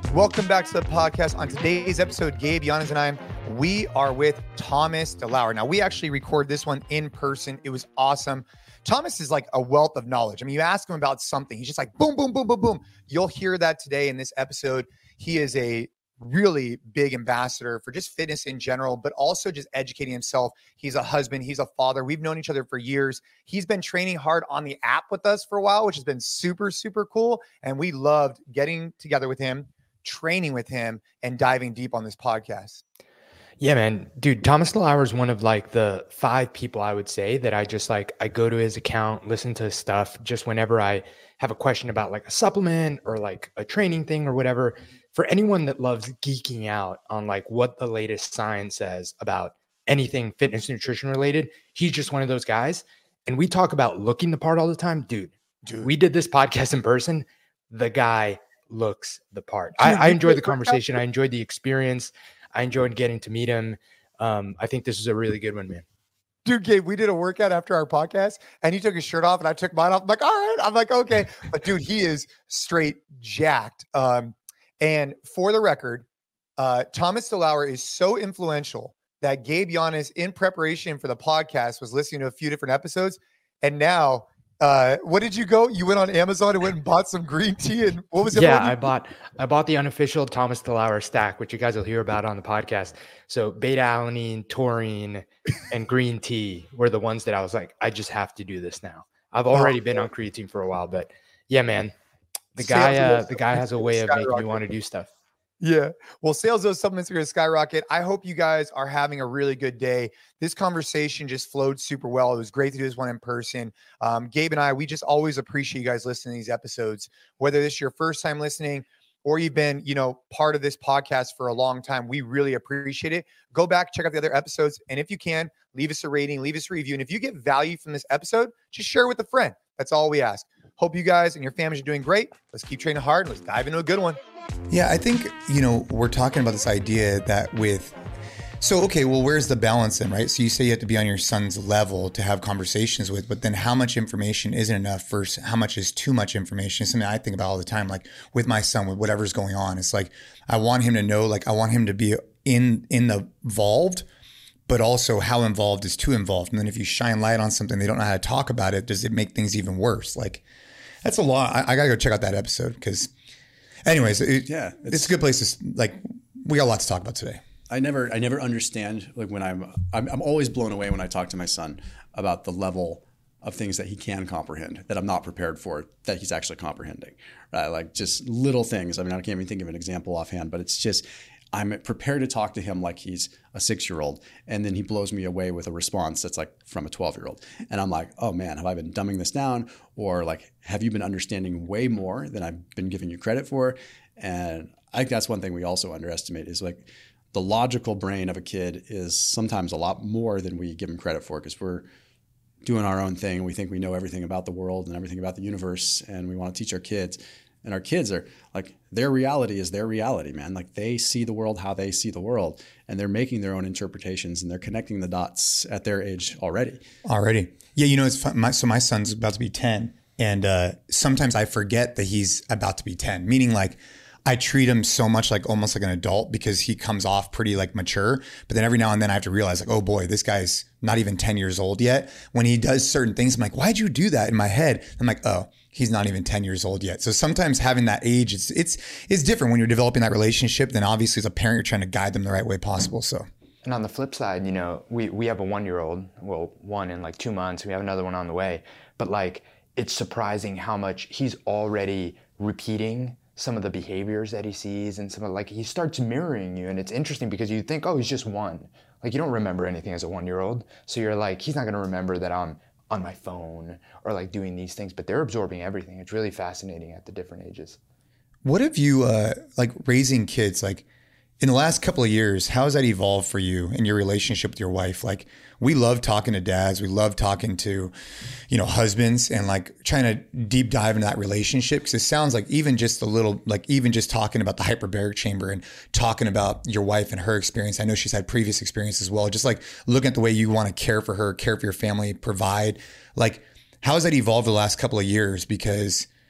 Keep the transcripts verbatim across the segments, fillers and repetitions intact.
Welcome back to the podcast. On today's episode, Gabe, Yanez, and I, we are with Thomas DeLauer. Now, we actually record this one in person. It was awesome. Thomas is like a wealth of knowledge. I mean, you ask him about something, he's just like, boom, boom, boom, boom, boom. You'll hear that today in this episode. He is a really big ambassador for just fitness in general, but also just educating himself. He's a husband. He's a father. We've known each other for years. He's been training hard on the app with us for a while, which has been super, super cool. And we loved getting together with him, training with him, and diving deep on this podcast. Yeah, man. Dude, Thomas DeLauer is one of like the five people I would say that I just like, I go to his account, listen to his stuff just whenever I have a question about like a supplement or like a training thing or whatever. For anyone that loves geeking out on like what the latest science says about anything fitness, nutrition related, he's just one of those guys. And we talk about looking the part all the time. Dude, Dude. we did this podcast in person. The guy looks the part. Dude, I, I enjoyed the conversation. I enjoyed the experience. I enjoyed getting to meet him. Um, I think this is a really good one, man. Dude, Gabe, we did a workout after our podcast and he took his shirt off and I took mine off. I'm like, all right. I'm like, okay. But dude, he is straight jacked. Um, and for the record, uh, Thomas DeLauer is so influential that Gabe Yanez, in preparation for the podcast, was listening to a few different episodes. And now, uh, what did you go? You went on Amazon and went and bought some green tea. And what was it? Yeah, I bought I bought the unofficial Thomas DeLauer stack, which you guys will hear about on the podcast. So beta alanine, taurine, and green tea were the ones that I was like, I just have to do this now. I've already oh, been on creatine for a while, but yeah, man, the guy uh, the guy has a way of making me want to do stuff. Yeah. Well, sales of those supplements are going to skyrocket. I hope you guys are having a really good day. This conversation just flowed super well. It was great to do this one in person. Um, Gabe and I, we just always appreciate you guys listening to these episodes, whether this is your first time listening or you've been, you know, part of this podcast for a long time. We really appreciate it. Go back, check out the other episodes. And if you can, leave us a rating, leave us a review. And if you get value from this episode, just share it with a friend. That's all we ask. Hope you guys and your families are doing great. Let's keep training hard. Let's dive into a good one. Yeah, I think, you know, we're talking about this idea that with, so, okay, well, where's the balance then, right? So you say you have to be on your son's level to have conversations with, but then how much information isn't enough versus how much is too much information? Something I think about all the time, like with my son, with whatever's going on. It's like, I want him to know, like, I want him to be in, in the involved, but also how involved is too involved. And then if you shine light on something, they don't know how to talk about it. Does it make things even worse? Like, that's a lot. I, I got to go check out that episode because anyways, it, yeah, it's, it's a good place to, like, we got a lot to talk about today. I never, I never understand, like when I'm, I'm, I'm always blown away when I talk to my son about the level of things that he can comprehend that I'm not prepared for, that he's actually comprehending, right? Like just little things. I mean, I can't even think of an example offhand, but it's just, I'm prepared to talk to him like he's a six-year-old, and then he blows me away with a response that's like from a twelve-year-old. And I'm like, oh man, have I been dumbing this down? Or like, have you been understanding way more than I've been giving you credit for? And I think that's one thing we also underestimate is like the logical brain of a kid is sometimes a lot more than we give him credit for because we're doing our own thing. We think we know everything about the world and everything about the universe, and we want to teach our kids. And our kids are like, their reality is their reality, man. Like they see the world how they see the world, and they're making their own interpretations, and they're connecting the dots at their age already. Already. Yeah. You know, it's fun. My, so my son's about to be ten, and uh, sometimes I forget that he's about to be ten, meaning like I treat him so much like almost like an adult because he comes off pretty like mature. But then every now and then I have to realize like, oh boy, this guy's not even ten years old yet. When he does certain things, I'm like, why'd you do that? In my head, I'm like, oh, he's not even ten years old yet. So sometimes having that age, it's it's it's different when you're developing that relationship. Then obviously as a parent, you're trying to guide them the right way possible. So. And on the flip side, you know, we, we have a one-year-old, well, one in like two months. We have another one on the way. But like, it's surprising how much he's already repeating some of the behaviors that he sees, and some of like, he starts mirroring you. And it's interesting because you think, oh, he's just one. Like you don't remember anything as a one-year-old. So you're like, he's not going to remember that I'm on my phone or like doing these things, but they're absorbing everything. It's really fascinating at the different ages. What have you, uh, like raising kids, like in the last couple of years, how has that evolved for you in your relationship with your wife? Like we love talking to dads. We love talking to, you know, husbands and like trying to deep dive into that relationship. Cause it sounds like even just a little, like even just talking about the hyperbaric chamber and talking about your wife and her experience. I know she's had previous experience as well. Just like looking at the way you want to care for her, care for your family, provide, like, how has that evolved the last couple of years? Because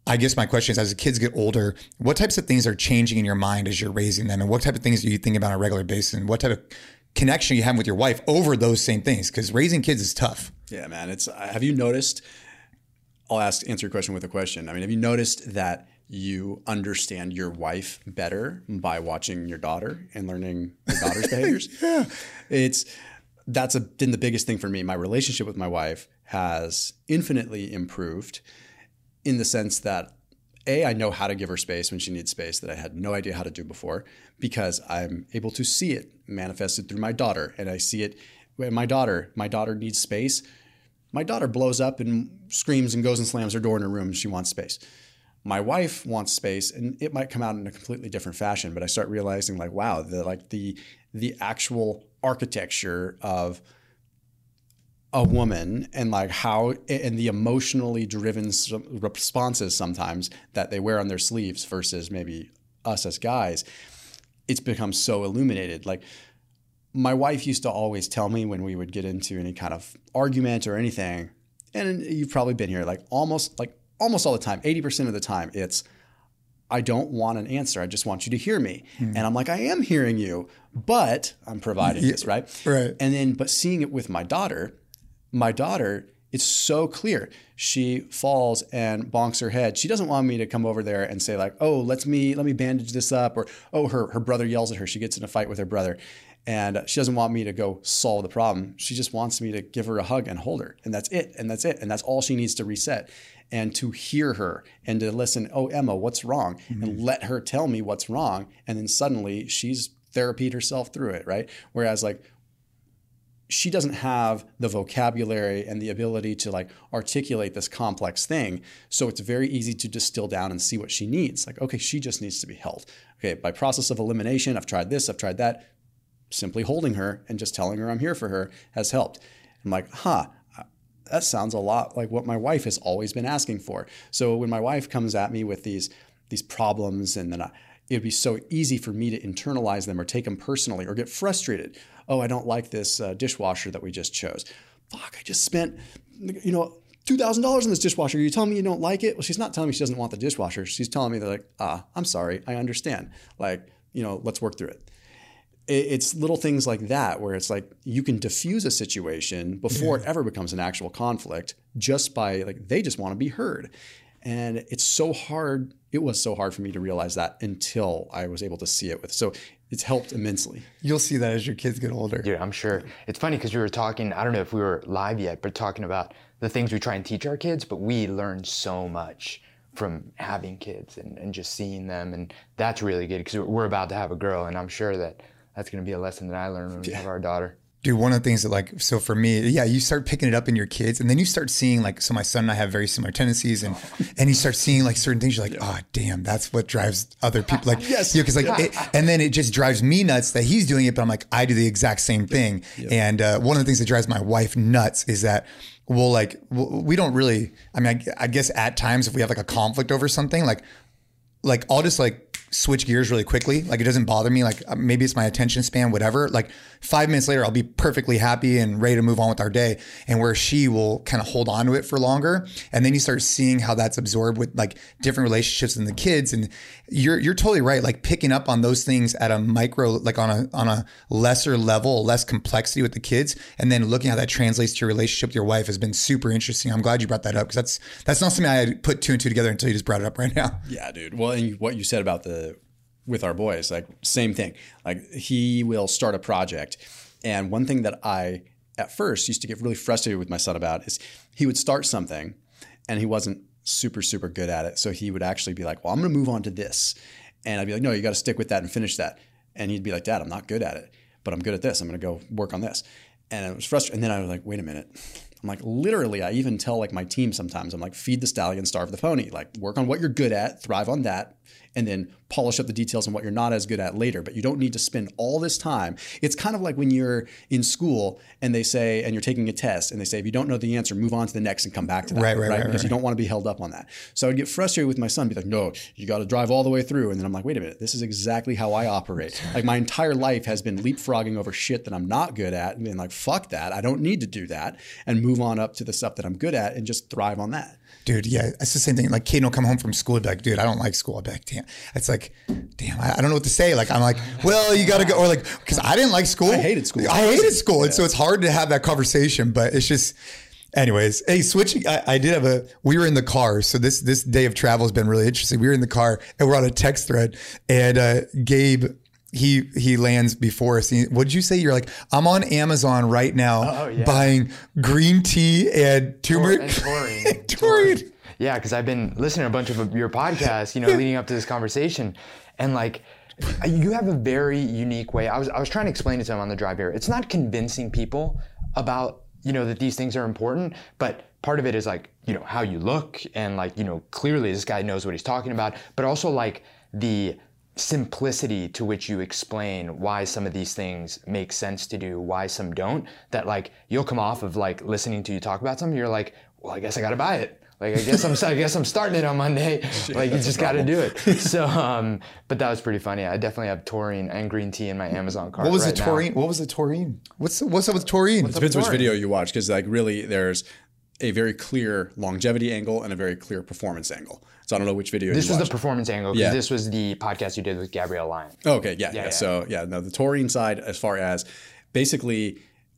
I guess my question is, as the kids get older, what types of things are changing in your mind as you're raising them? And what type of things do you think about on a regular basis? And what type of connection you have with your wife over those same things? Because raising kids is tough. Yeah, man. It's, have you noticed, I'll ask, answer your question with a question. I mean, have you noticed that you understand your wife better by watching your daughter and learning your daughter's behaviors? Yeah. It's, that's a, been the biggest thing for me. My relationship with my wife has infinitely improved in the sense that, A, I know how to give her space when she needs space that I had no idea how to do before, because I'm able to see it manifested through my daughter. And I see it when my daughter, my daughter needs space. My daughter blows up and screams and goes and slams her door in her room. She wants space. My wife wants space, and it might come out in a completely different fashion, but I start realizing like, wow, the like the the actual architecture of a woman and like how, and the emotionally driven responses sometimes that they wear on their sleeves versus maybe us as guys, it's become so illuminated. Like my wife used to always tell me when we would get into any kind of argument or anything, and you've probably been here, like almost like almost all the time, eighty percent of the time, it's, I don't want an answer. I just want you to hear me. Mm. And I'm like, I am hearing you, but I'm providing yeah, this, right? Right. And then, but seeing it with my daughter, my daughter, it's so clear. She falls and bonks her head. She doesn't want me to come over there and say like, oh, let's me, let me bandage this up. Or, oh, her, her brother yells at her. She gets in a fight with her brother. And she doesn't want me to go solve the problem. She just wants me to give her a hug and hold her. And that's it. And that's it. And that's all she needs to reset. And to hear her and to listen, oh, Emma, what's wrong? Mm-hmm. And let her tell me what's wrong. And then suddenly she's therapied herself through it, right? Whereas like, she doesn't have the vocabulary and the ability to like articulate this complex thing. So it's very easy to distill down and see what she needs. Like, okay, she just needs to be held. Okay, by process of elimination, I've tried this, I've tried that. Simply holding her and just telling her I'm here for her has helped. I'm like, huh, that sounds a lot like what my wife has always been asking for. So when my wife comes at me with these, these problems, and then I, it'd be so easy for me to internalize them or take them personally or get frustrated. Oh, I don't like this uh, dishwasher that we just chose. Fuck, I just spent, you know, two thousand dollars on this dishwasher. Are you telling me you don't like it? Well, she's not telling me she doesn't want the dishwasher. She's telling me that like, ah, I'm sorry, I understand. Like, you know, let's work through it. It's little things like that where it's like you can diffuse a situation before yeah. it ever becomes an actual conflict just by like, they just want to be heard. And it's so hard. It was so hard for me to realize that until I was able to see it with. So it's helped immensely. You'll see that as your kids get older. Dude, I'm sure. It's funny because we were talking, I don't know if we were live yet, but talking about the things we try and teach our kids, but we learn so much from having kids and, and just seeing them. And that's really good because we're about to have a girl, and I'm sure that that's going to be a lesson that I learned when we yeah. have our daughter. Dude, one of the things that like, so for me, yeah, you start picking it up in your kids, and then you start seeing like, so my son and I have very similar tendencies, and and you start seeing like certain things, you're like, oh, damn, that's what drives other people. Like, yes, yeah, because like, it, and then it just drives me nuts that he's doing it, but I'm like, I do the exact same thing. Yep. And uh, one of the things that drives my wife nuts is that we'll like, we'll, we don't really, I mean, I, I guess at times if we have like a conflict over something, like, like I'll just like switch gears really quickly. Like it doesn't bother me. Like maybe it's my attention span, whatever. Like five minutes later, I'll be perfectly happy and ready to move on with our day. And where she will kind of hold on to it for longer. And then you start seeing how that's absorbed with like different relationships in the kids. And you're, you're totally right. Like picking up on those things at a micro, like on a, on a lesser level, less complexity with the kids. And then looking how that translates to your relationship with your wife has been super interesting. I'm glad you brought that up because that's, that's not something I had put two and two together until you just brought it up right now. Yeah, dude. Well, and what you said about the, with our boys, like same thing. Like he will start a project. And one thing that I, at first, used to get really frustrated with my son about is he would start something and he wasn't super, super good at it. So he would actually be like, well, I'm going to move on to this. And I'd be like, no, you got to stick with that and finish that. And he'd be like, Dad, I'm not good at it, but I'm good at this. I'm going to go work on this. And it was frustrating. And then I was like, wait a minute. I'm like, literally, I even tell like my team sometimes, I'm like, feed the stallion, starve the pony. Like work on what you're good at, thrive on that, and then polish up the details on what you're not as good at later. But you don't need to spend all this time. It's kind of like when you're in school and they say, and you're taking a test and they say, if you don't know the answer, move on to the next and come back to that. Right, right, right. right because right. you don't want to be held up on that. So I would get frustrated with my son, be like, no, you got to drive all the way through. And then I'm like, wait a minute, this is exactly how I operate. Like my entire life has been leapfrogging over shit that I'm not good at and being like, fuck that. I don't need to do that. And move on up to the stuff that I'm good at and just thrive on that. Dude, yeah, it's the same thing. Like, Caden will come home from school and be like, dude, I don't like school. I'll be like, damn. It's like, damn, I, I don't know what to say. Like, I'm like, well, you got to go. Or like, because I didn't like school. I hated school. I hated school. Yeah. And so it's hard to have that conversation, but it's just, anyways. Hey, switching, I, I did have a, we were in the car. So this this day of travel has been really interesting. We were in the car and we're on a text thread, and uh, Gabe, he he lands before us. He, what did you say? You're like, I'm on Amazon right now oh, yeah. buying green tea and turmeric. And taurine. taurine. Yeah, because I've been listening to a bunch of your podcasts, you know, leading up to this conversation, and like, you have a very unique way. I was I was trying to explain it to him on the drive here. It's not convincing people about, you know, that these things are important, but part of it is like, you know, how you look, and like, you know, clearly this guy knows what he's talking about, but also like the simplicity to which you explain why some of these things make sense to do, why some don't, that like you'll come off of like listening to you talk about something, you're like, well, I guess I got to buy it. Like, I guess I'm, I guess I'm starting it on Monday. Like, you just got to do it. So, um, but that was pretty funny. I definitely have taurine and green tea in my Amazon cart. What was right the taurine? now. What was the taurine? What's the, what's up with taurine? It depends which video you watch, because like really there's a very clear longevity angle and a very clear performance angle. So I don't know which video This you was watched. the performance angle, because Yeah. this was the podcast you did with Gabrielle Lyon. Okay, yeah, yeah, Yeah, yeah. So yeah, no, the taurine side, as far as basically,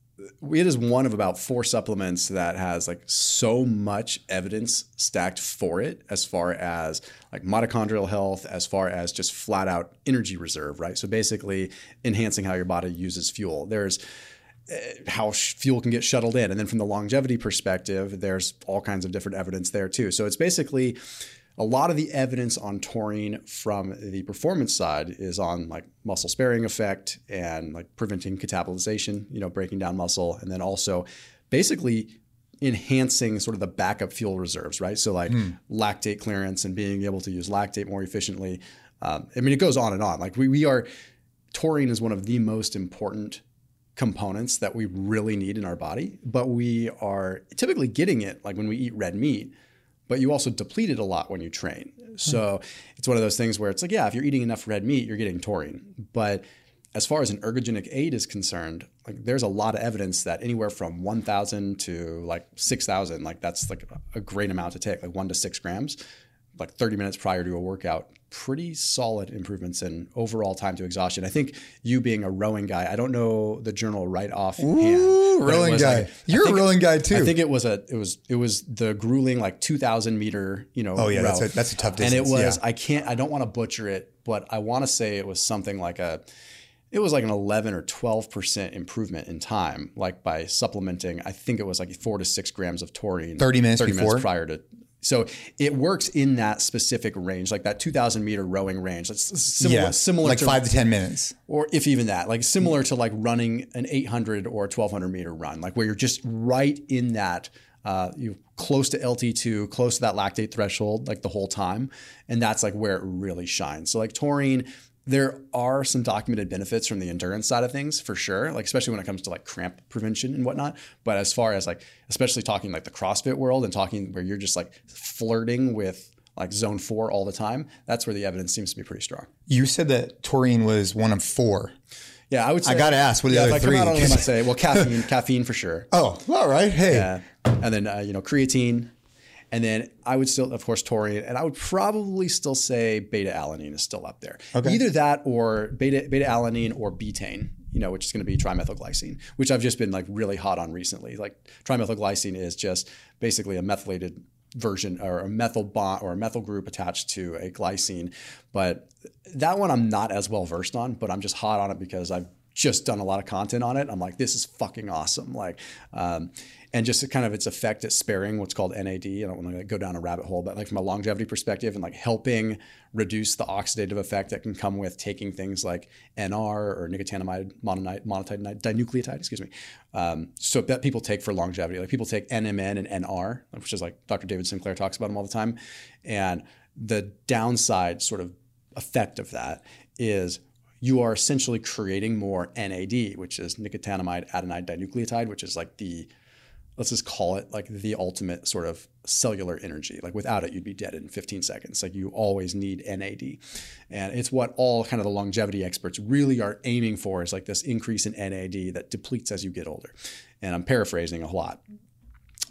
it is one of about four supplements that has like so much evidence stacked for it, as far as like mitochondrial health, as far as just flat out energy reserve, right? So basically enhancing how your body uses fuel. There's uh, how sh- fuel can get shuttled in. And then from the longevity perspective, there's all kinds of different evidence there too. So it's basically a lot of the evidence on taurine from the performance side is on like muscle sparing effect and like preventing catabolization, you know, breaking down muscle, and then also basically enhancing sort of the backup fuel reserves, right? So like mm. lactate clearance and being able to use lactate more efficiently. Um, I mean, it goes on and on. Like we, we are, taurine is one of the most important components that we really need in our body, but we are typically getting it like when we eat red meat, but you also deplete it a lot when you train. So hmm. it's one of those things where it's like, yeah, if you're eating enough red meat, you're getting taurine. But as far as an ergogenic aid is concerned, like there's a lot of evidence that anywhere from one thousand to like six thousand, like that's like a great amount to take, like one to six grams, like thirty minutes prior to a workout, pretty solid improvements in overall time to exhaustion. I think you being a rowing guy, I don't know the journal right off hand. Ooh, rowing guy. Like, You're a rowing guy too. I think it was a it was it was the grueling like two thousand meter, you know, oh yeah, row. that's a that's a tough distance. And it was yeah. I can't I don't want to butcher it, but I want to say it was something like a it was like an eleven or twelve percent improvement in time, like by supplementing. I think it was like four to six grams of taurine. thirty minutes thirty before? minutes prior to. So it works in that specific range, like that two thousand meter rowing range. That's similar, yeah, similar like to five to ten minutes, or if even that, like similar to like running an eight hundred or a twelve hundred meter run, like where you're just right in that, uh, you close to L T two, close to that lactate threshold, like the whole time, and that's like where it really shines. So like taurine. There are some documented benefits from the endurance side of things for sure, like especially when it comes to like cramp prevention and whatnot. But as far as like, especially talking like the CrossFit world and talking where you're just like flirting with like zone four all the time, that's where the evidence seems to be pretty strong. You said that taurine was one of four. Yeah, I would say. I got to ask, what are the yeah, other if I three? come out on them, I'd say, well, caffeine, caffeine for sure. Oh, all right. Hey. Yeah. And then, uh, you know, creatine. And then I would still, of course, taurine, and I would probably still say beta-alanine is still up there. Okay. Either that or beta, beta-alanine or betaine, you know, which is going to be trimethylglycine, which I've just been like really hot on recently. Like trimethylglycine is just basically a methylated version or a methyl bond or a methyl group attached to a glycine. But that one I'm not as well versed on, but I'm just hot on it because I've just done a lot of content on it. I'm like, this is fucking awesome. Like, um, and just kind of its effect at sparing what's called N A D. I don't want to go down a rabbit hole, but like from a longevity perspective and like helping reduce the oxidative effect that can come with taking things like N R or nicotinamide mononite, monotide dinucleotide, excuse me. Um, so that people take for longevity, like people take N M N and N R, which is like Doctor David Sinclair talks about them all the time. And the downside sort of effect of that is you are essentially creating more N A D, which is nicotinamide adenine dinucleotide, which is like the, let's just call it like the ultimate sort of cellular energy. Like without it, you'd be dead in fifteen seconds. Like you always need N A D. And it's what all kind of the longevity experts really are aiming for, is like this increase in N A D that depletes as you get older. And I'm paraphrasing a lot.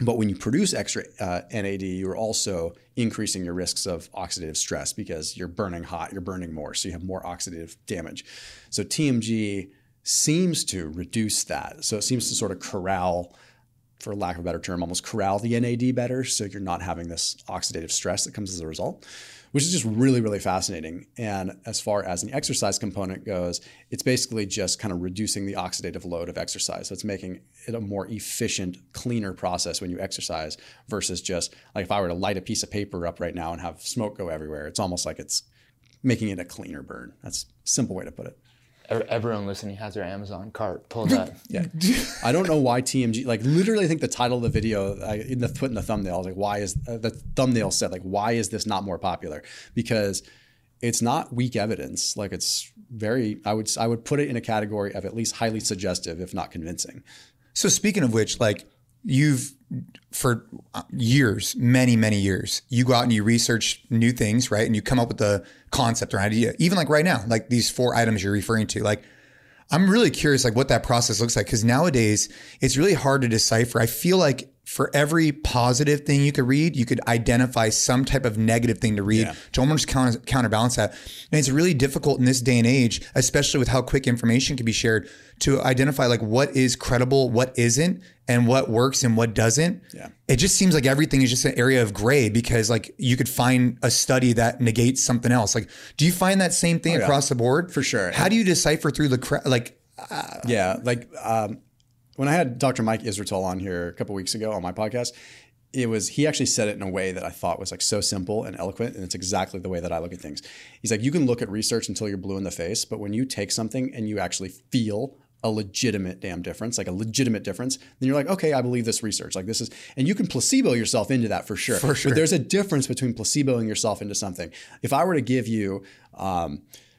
But when you produce extra uh, N A D, you're also increasing your risks of oxidative stress because you're burning hot, you're burning more, so you have more oxidative damage. So T M G seems to reduce that. So it seems to sort of corral, for lack of a better term, almost corral the N A D better, so you're not having this oxidative stress that comes as a result, which is just really, really fascinating. And as far as an exercise component goes, it's basically just kind of reducing the oxidative load of exercise. So it's making it a more efficient, cleaner process when you exercise versus just like if I were to light a piece of paper up right now and have smoke go everywhere, it's almost like it's making it a cleaner burn. That's a simple way to put it. Everyone listening has their Amazon cart. Pull that. Yeah. I don't know why T M G, like literally I think the title of the video, I in the put in the thumbnail, I was like, why is, uh, the thumbnail said like, why is this not more popular? Because it's not weak evidence. Like it's very, I would, I would put it in a category of at least highly suggestive, if not convincing. So speaking of which, like you've, for years, many, many years, you go out and you research new things, right? And you come up with the concept or idea, even like right now, like these four items you're referring to. Like, I'm really curious, like what that process looks like. Cause nowadays it's really hard to decipher. I feel like for every positive thing you could read, you could identify some type of negative thing to read yeah. to almost counter, counterbalance that. And it's really difficult in this day and age, especially with how quick information can be shared, to identify like what is credible, what isn't, and what works and what doesn't. Yeah. It just seems like everything is just an area of gray because like you could find a study that negates something else. Like, do you find that same thing oh, yeah. across the board? For sure. How do you decipher through the, cra- like, uh, yeah, like, um, when I had Doctor Mike Israetel on here a couple of weeks ago on my podcast, it was, he actually said it in a way that I thought was like so simple and eloquent. And it's exactly the way that I look at things. He's like, you can look at research until you're blue in the face, but when you take something and you actually feel a legitimate damn difference, like a legitimate difference, then you're like, okay, I believe this research. Like this is, and you can placebo yourself into that for sure. For sure. But there's a difference between placeboing yourself into something. If I were to give you, um,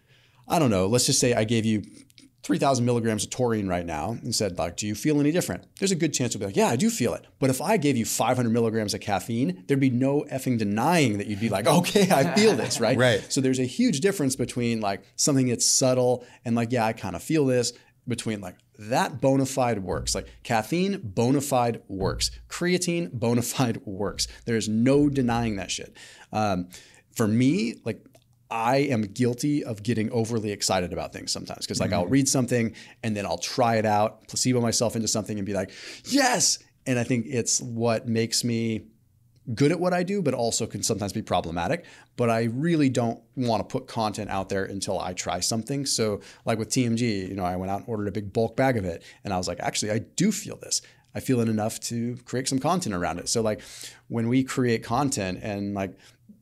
I don't know, let's just say I gave you three thousand milligrams of taurine right now and said, like, do you feel any different? There's a good chance you'll be like, yeah, I do feel it. But if I gave you five hundred milligrams of caffeine, there'd be no effing denying that you'd be like, okay, I feel this, right? Right. So there's a huge difference between like something that's subtle and like, yeah, I kind of feel this, between like that bona fide works. Like caffeine bona fide works. Creatine bona fide works. There's no denying that shit. Um, for me, like, I am guilty of getting overly excited about things sometimes because like mm-hmm. I'll read something and then I'll try it out, placebo myself into something and be like, yes. And I think it's what makes me good at what I do, but also can sometimes be problematic. But I really don't want to put content out there until I try something. So like with T M G, you know, I went out and ordered a big bulk bag of it and I was like, actually, I do feel this. I feel it enough to create some content around it. So like when we create content and like,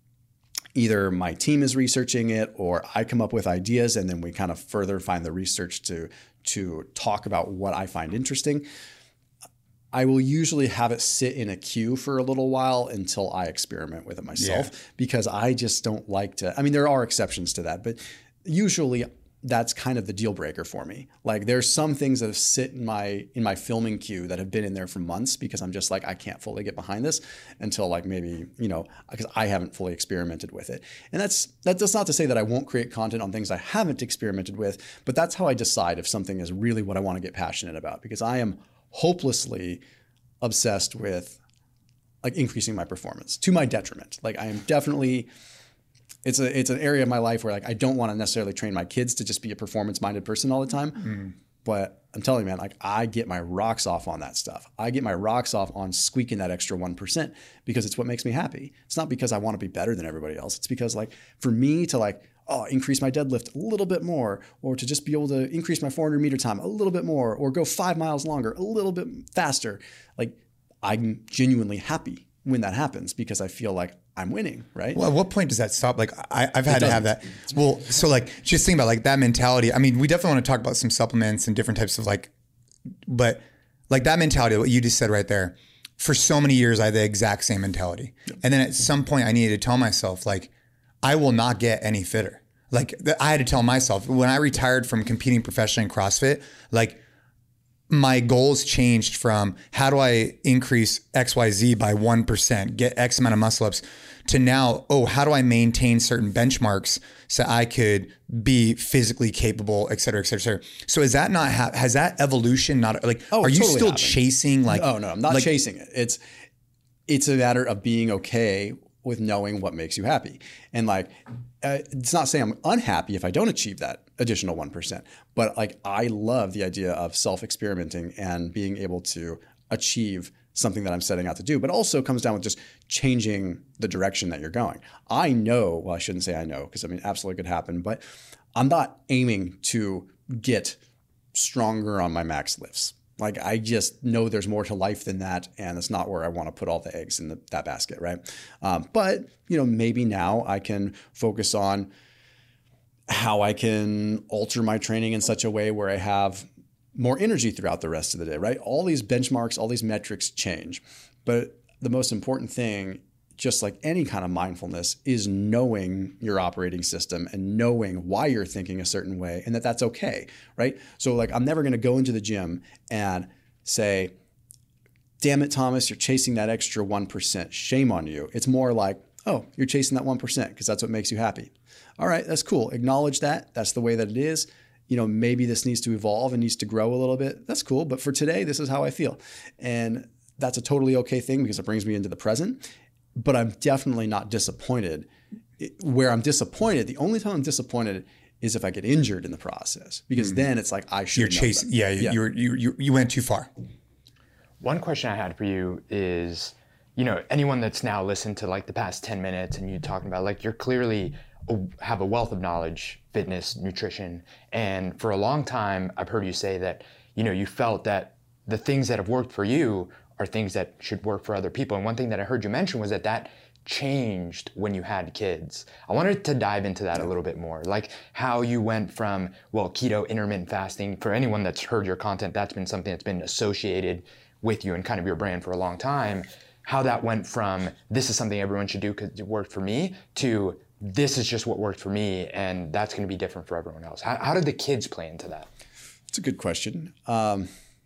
either my team is researching it or I come up with ideas and then we kind of further find the research to, to talk about what I find interesting. I will usually have it sit in a queue for a little while until I experiment with it myself yeah. because I just don't like to, I mean, there are exceptions to that, but usually that's kind of the deal breaker for me. Like there's some things that have sit in my in my filming queue that have been in there for months because I'm just like, I can't fully get behind this until like maybe, you know, because I haven't fully experimented with it. And that's that's not to say that I won't create content on things I haven't experimented with, but that's how I decide if something is really what I want to get passionate about because I am hopelessly obsessed with like increasing my performance to my detriment. Like I am definitely It's a it's an area of my life where like I don't want to necessarily train my kids to just be a performance-minded person all the time. Mm. But I'm telling you, man, like I get my rocks off on that stuff. I get my rocks off on squeaking that extra one percent because it's what makes me happy. It's not because I want to be better than everybody else. It's because like for me to like, oh, increase my deadlift a little bit more, or to just be able to increase my four hundred meter time a little bit more, or go five miles longer, a little bit faster. Like I'm genuinely happy when that happens because I feel like I'm winning, right? Well, at what point does that stop? Like I, I've had to have that. Well, so like just think about like that mentality. I mean, we definitely want to talk about some supplements and different types of like, but like that mentality, what you just said right there, for so many years, I had the exact same mentality. Yep. And then at some point I needed to tell myself like, I will not get any fitter. Like I had to tell myself when I retired from competing professionally in CrossFit, like my goals changed from how do I increase X Y Z by one percent, get X amount of muscle ups, to now, oh, how do I maintain certain benchmarks so I could be physically capable, et cetera, et cetera, et cetera. So is that not, ha- has that evolution not, like, oh, are you totally still happened. chasing like? Oh, no, I'm not like, chasing it. It's, it's a matter of being okay with knowing what makes you happy. And like, uh, it's not saying I'm unhappy if I don't achieve that additional one percent, but like, I love the idea of self-experimenting and being able to achieve something that I'm setting out to do, but also comes down with just changing the direction that you're going. I know, well, I shouldn't say I know, because I mean, absolutely could happen, but I'm not aiming to get stronger on my max lifts. Like, I just know there's more to life than that, and it's not where I want to put all the eggs in the, that basket, right? Um, but, you know, maybe now I can focus on how I can alter my training in such a way where I have more energy throughout the rest of the day, right? All these benchmarks, all these metrics change. But the most important thing, just like any kind of mindfulness, is knowing your operating system and knowing why you're thinking a certain way and that that's okay, right? So like, I'm never going to go into the gym and say, damn it, Thomas, you're chasing that extra one percent. Shame on you. It's more like, oh, you're chasing that one percent because that's what makes you happy. All right, that's cool. Acknowledge that. That's the way that it is. You know, maybe this needs to evolve and needs to grow a little bit. That's cool. But for today, this is how I feel. And that's a totally okay thing because it brings me into the present. But I'm definitely not disappointed. Where I'm disappointed, the only time I'm disappointed is if I get injured in the process, because mm-hmm. then it's like I should. You're chasing, yeah, yeah. You, you you you went too far. One question I had for you is, you know, anyone that's now listened to like the past ten minutes and you talking about like you're clearly a, have a wealth of knowledge, fitness, nutrition, and for a long time I've heard you say that, you know, you felt that the things that have worked for you are things that should work for other people. And one thing that I heard you mention was that that changed when you had kids. I wanted to dive into that a little bit more, like how you went from, well, keto, intermittent fasting. For anyone that's heard your content, that's been something that's been associated with you and kind of your brand for a long time. How that went from, this is something everyone should do because it worked for me, to this is just what worked for me and that's going to be different for everyone else. How, how did the kids play into that? It's a good question. Um,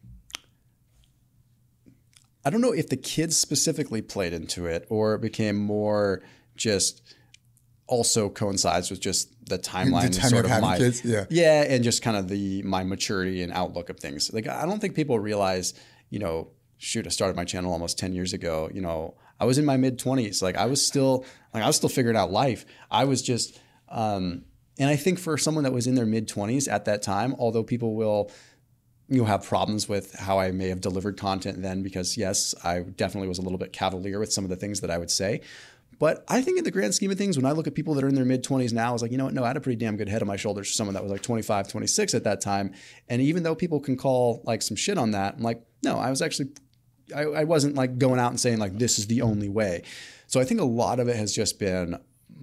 I don't know if the kids specifically played into it or it became more just also coincides with just the timeline, the time sort of of my kids, yeah, yeah, and just kind of the my maturity and outlook of things. Like, I don't think people realize, you know, shoot, I started my channel almost ten years ago. You know, I was in my mid twenties. Like, I was still like I was still figuring out life. I was just, um, and I think for someone that was in their mid twenties at that time, although people will. You'll have problems with how I may have delivered content then, because yes, I definitely was a little bit cavalier with some of the things that I would say. But I think in the grand scheme of things, when I look at people that are in their mid twenties now, I was like, you know what? No, I had a pretty damn good head on my shoulders for someone that was like twenty-five, twenty-six at that time. And even though people can call like some shit on that, I'm like, no, I was actually, I, I wasn't like going out and saying like, this is the only way. So I think a lot of it has just been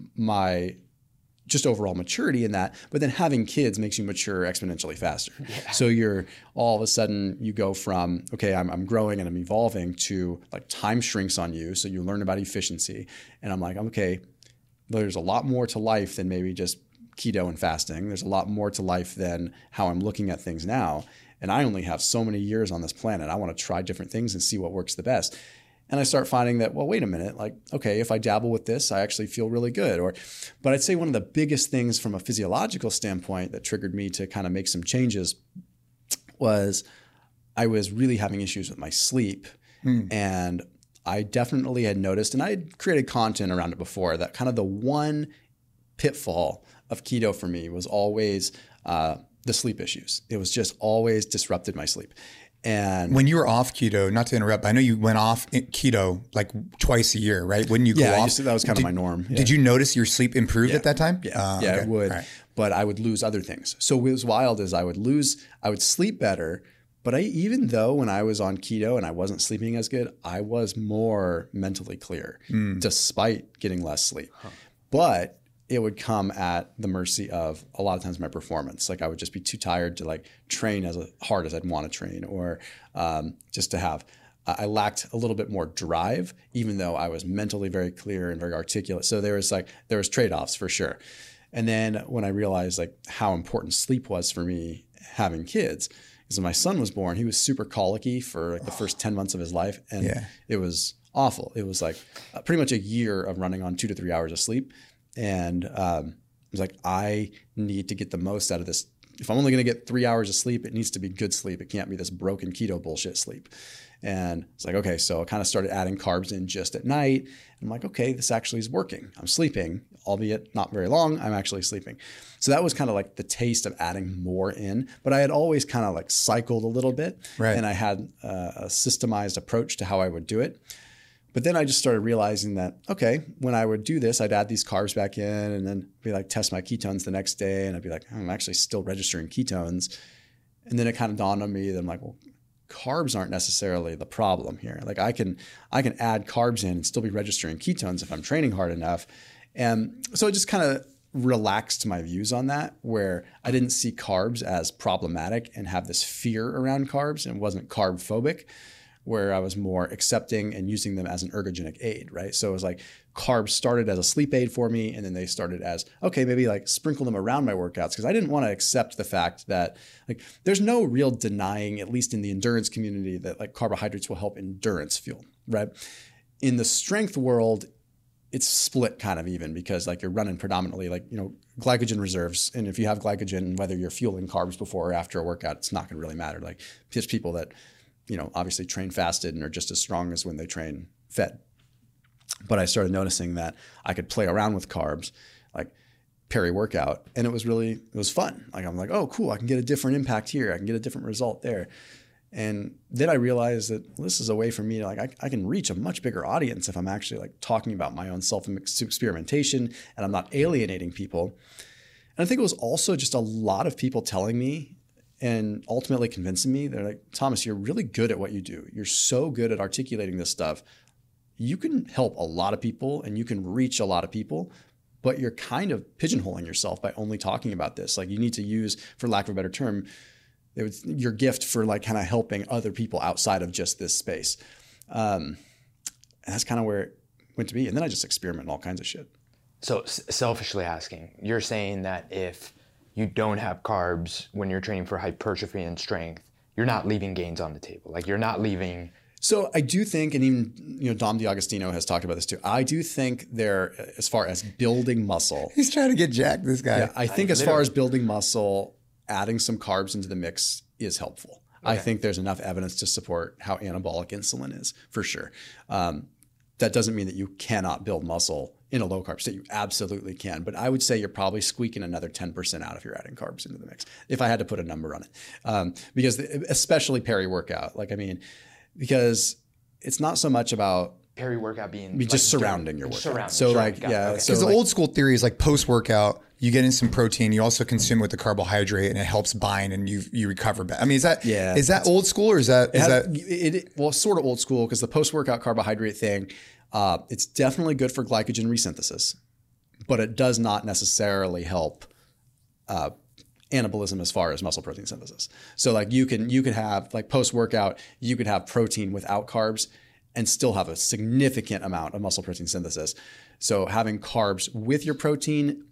my just overall maturity in that, but then having kids makes you mature exponentially faster. Yeah. So you're all of a sudden you go from, okay, I'm, I'm growing and I'm evolving, to like time shrinks on you. So you learn about efficiency, and I'm like, okay, there's a lot more to life than maybe just keto and fasting. There's a lot more to life than how I'm looking at things now. And I only have so many years on this planet. I want to try different things and see what works the best. And I start finding that, well, wait a minute, like, okay, if I dabble with this, I actually feel really good. Or, but I'd say one of the biggest things from a physiological standpoint that triggered me to kind of make some changes was I was really having issues with my sleep. Mm. And I definitely had noticed, and I had created content around it before, that kind of the one pitfall of keto for me was always uh, the sleep issues. It was just always disrupted my sleep. And when you were off keto, not to interrupt, I know you went off keto like twice a year, right? Wouldn't you go yeah, off? Just, that was kind did, of my norm. Yeah. Did you notice your sleep improved yeah. at that time? Yeah, uh, yeah okay. it would. Right. But I would lose other things. So what was wild is I would lose, I would sleep better. But I, even though when I was on keto and I wasn't sleeping as good, I was more mentally clear mm. despite getting less sleep. Huh. But it would come at the mercy of a lot of times my performance. Like I would just be too tired to like train as hard as I'd want to train, or um, just to have, I lacked a little bit more drive, even though I was mentally very clear and very articulate. So there was like, there was trade-offs for sure. And then when I realized like how important sleep was for me having kids, because when my son was born, he was super colicky for like the first ten months of his life. And yeah. it was awful. It was like uh, pretty much a year of running on two to three hours of sleep. And um, I was like, I need to get the most out of this if I'm only going to get three hours of sleep, it needs to be good sleep. It can't be this broken keto bullshit sleep. And it's like, okay, so I kind of started adding carbs in just at night. I'm like, okay, this actually is working. I'm sleeping, albeit not very long. I'm actually sleeping. So that was kind of like the taste of adding more in. But I had always kind of like cycled a little bit. Right. And I had uh, a systemized approach to how I would do it. But then I just started realizing that, okay, when I would do this, I'd add these carbs back in and then be like, test my ketones the next day. And I'd be like, oh, I'm actually still registering ketones. And then it kind of dawned on me that I'm like, well, carbs aren't necessarily the problem here. Like I can, I can add carbs in and still be registering ketones if I'm training hard enough. And so it just kind of relaxed my views on that, where I didn't see carbs as problematic and have this fear around carbs and wasn't carb phobic, where I was more accepting and using them as an ergogenic aid, right? So it was like carbs started as a sleep aid for me, and then they started as, okay, maybe like sprinkle them around my workouts, because I didn't want to accept the fact that like there's no real denying, at least in the endurance community, that like carbohydrates will help endurance fuel, right? In the strength world, it's split kind of even, because like you're running predominantly like, you know, glycogen reserves. And if you have glycogen, whether you're fueling carbs before or after a workout, it's not going to really matter. Like there's people that, you know, obviously train fasted and are just as strong as when they train fed. But I started noticing that I could play around with carbs, like peri-workout, and it was really, it was fun. Like I'm like, oh, cool, I can get a different impact here. I can get a different result there. And then I realized that well, this is a way for me to like, I, I can reach a much bigger audience if I'm actually like talking about my own self-experimentation and I'm not alienating people. And I think it was also just a lot of people telling me and ultimately convincing me, they're like, Thomas, you're really good at what you do. You're so good at articulating this stuff. You can help a lot of people and you can reach a lot of people, but you're kind of pigeonholing yourself by only talking about this. Like you need to use, for lack of a better term, it was your gift for like kind of helping other people outside of just this space. Um, and that's kind of where it went to be. And then I just experiment in all kinds of shit. So s- selfishly asking, you're saying that if you don't have carbs when you're training for hypertrophy and strength, you're not leaving gains on the table. Like you're not leaving. So I do think, and even, you know, Dom D'Agostino has talked about this too. I do think there, as far as building muscle. He's trying to get jacked, this guy. Yeah, I think I, as far as building muscle, adding some carbs into the mix is helpful. Okay. I think there's enough evidence to support how anabolic insulin is, for sure. Um, that doesn't mean that you cannot build muscle in a low carb state. You absolutely can. But I would say you're probably squeaking another ten percent out if you're adding carbs into the mix, if I had to put a number on it. Um, because especially peri-workout, like, I mean, because it's not so much about peri-workout being be just like surrounding your workout. Surrounding, so surrounding, like, yeah. Okay. So Because like, the old school theory is like post-workout, you get in some protein, you also consume with the carbohydrate, and it helps bind, and you you recover back. I mean, is that Yeah, is that old school or is that It is has, that it, it, well, sort of old school, because the post-workout carbohydrate thing, uh, it's definitely good for glycogen resynthesis, but it does not necessarily help uh, anabolism as far as muscle protein synthesis. So like you can you could have like post-workout, you could have protein without carbs and still have a significant amount of muscle protein synthesis. So having carbs with your protein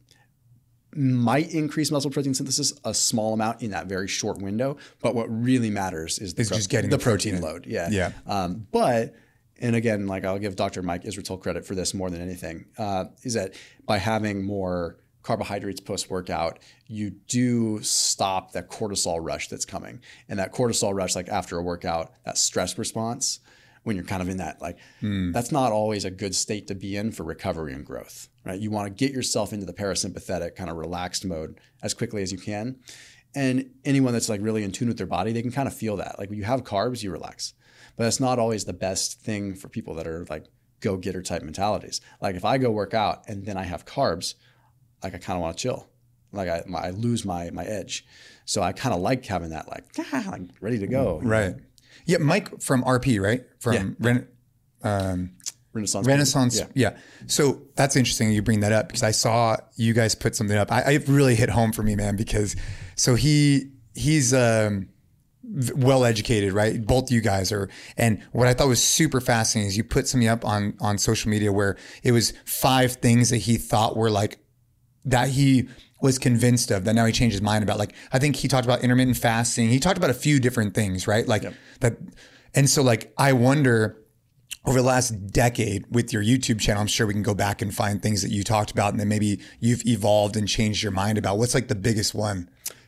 might increase muscle protein synthesis a small amount in that very short window, but what really matters is the, It's pro- just getting the the protein, protein. load. Yeah. Yeah. Um, but, and again, like I'll give Doctor Mike Israetel credit for this more than anything, uh, is that by having more carbohydrates post-workout, you do stop that cortisol rush that's coming. And that cortisol rush, like after a workout, that stress response, when you're kind of in that, like, mm. that's not always a good state to be in for recovery and growth, right? You want to get yourself into the parasympathetic kind of relaxed mode as quickly as you can. And anyone that's like really in tune with their body, they can kind of feel that. Like when you have carbs, you relax. But that's not always the best thing for people that are like go-getter type mentalities. Like if I go work out and then I have carbs, like I kind of want to chill. Like I, my, I lose my my edge. So I kind of like having that like, ah, like ready to go. Right. Yeah, Mike from R P, right? From Yeah. Ren- um, Renaissance. Renaissance. Yeah. Yeah. So that's interesting you bring that up because I saw you guys put something up. I, I really hit home for me, man, because so he he's um, well educated, right? Both you guys are. And what I thought was super fascinating is you put something up on on social media where it was five things that he thought were like that he was convinced of that now he changed his mind about. Like, I think he talked about intermittent fasting. He talked about a few different things, right? Like Yep. that. And so like, I wonder over the last decade with your YouTube channel, I'm sure we can go back and find things that you talked about and then maybe you've evolved and changed your mind about. What's like the biggest one?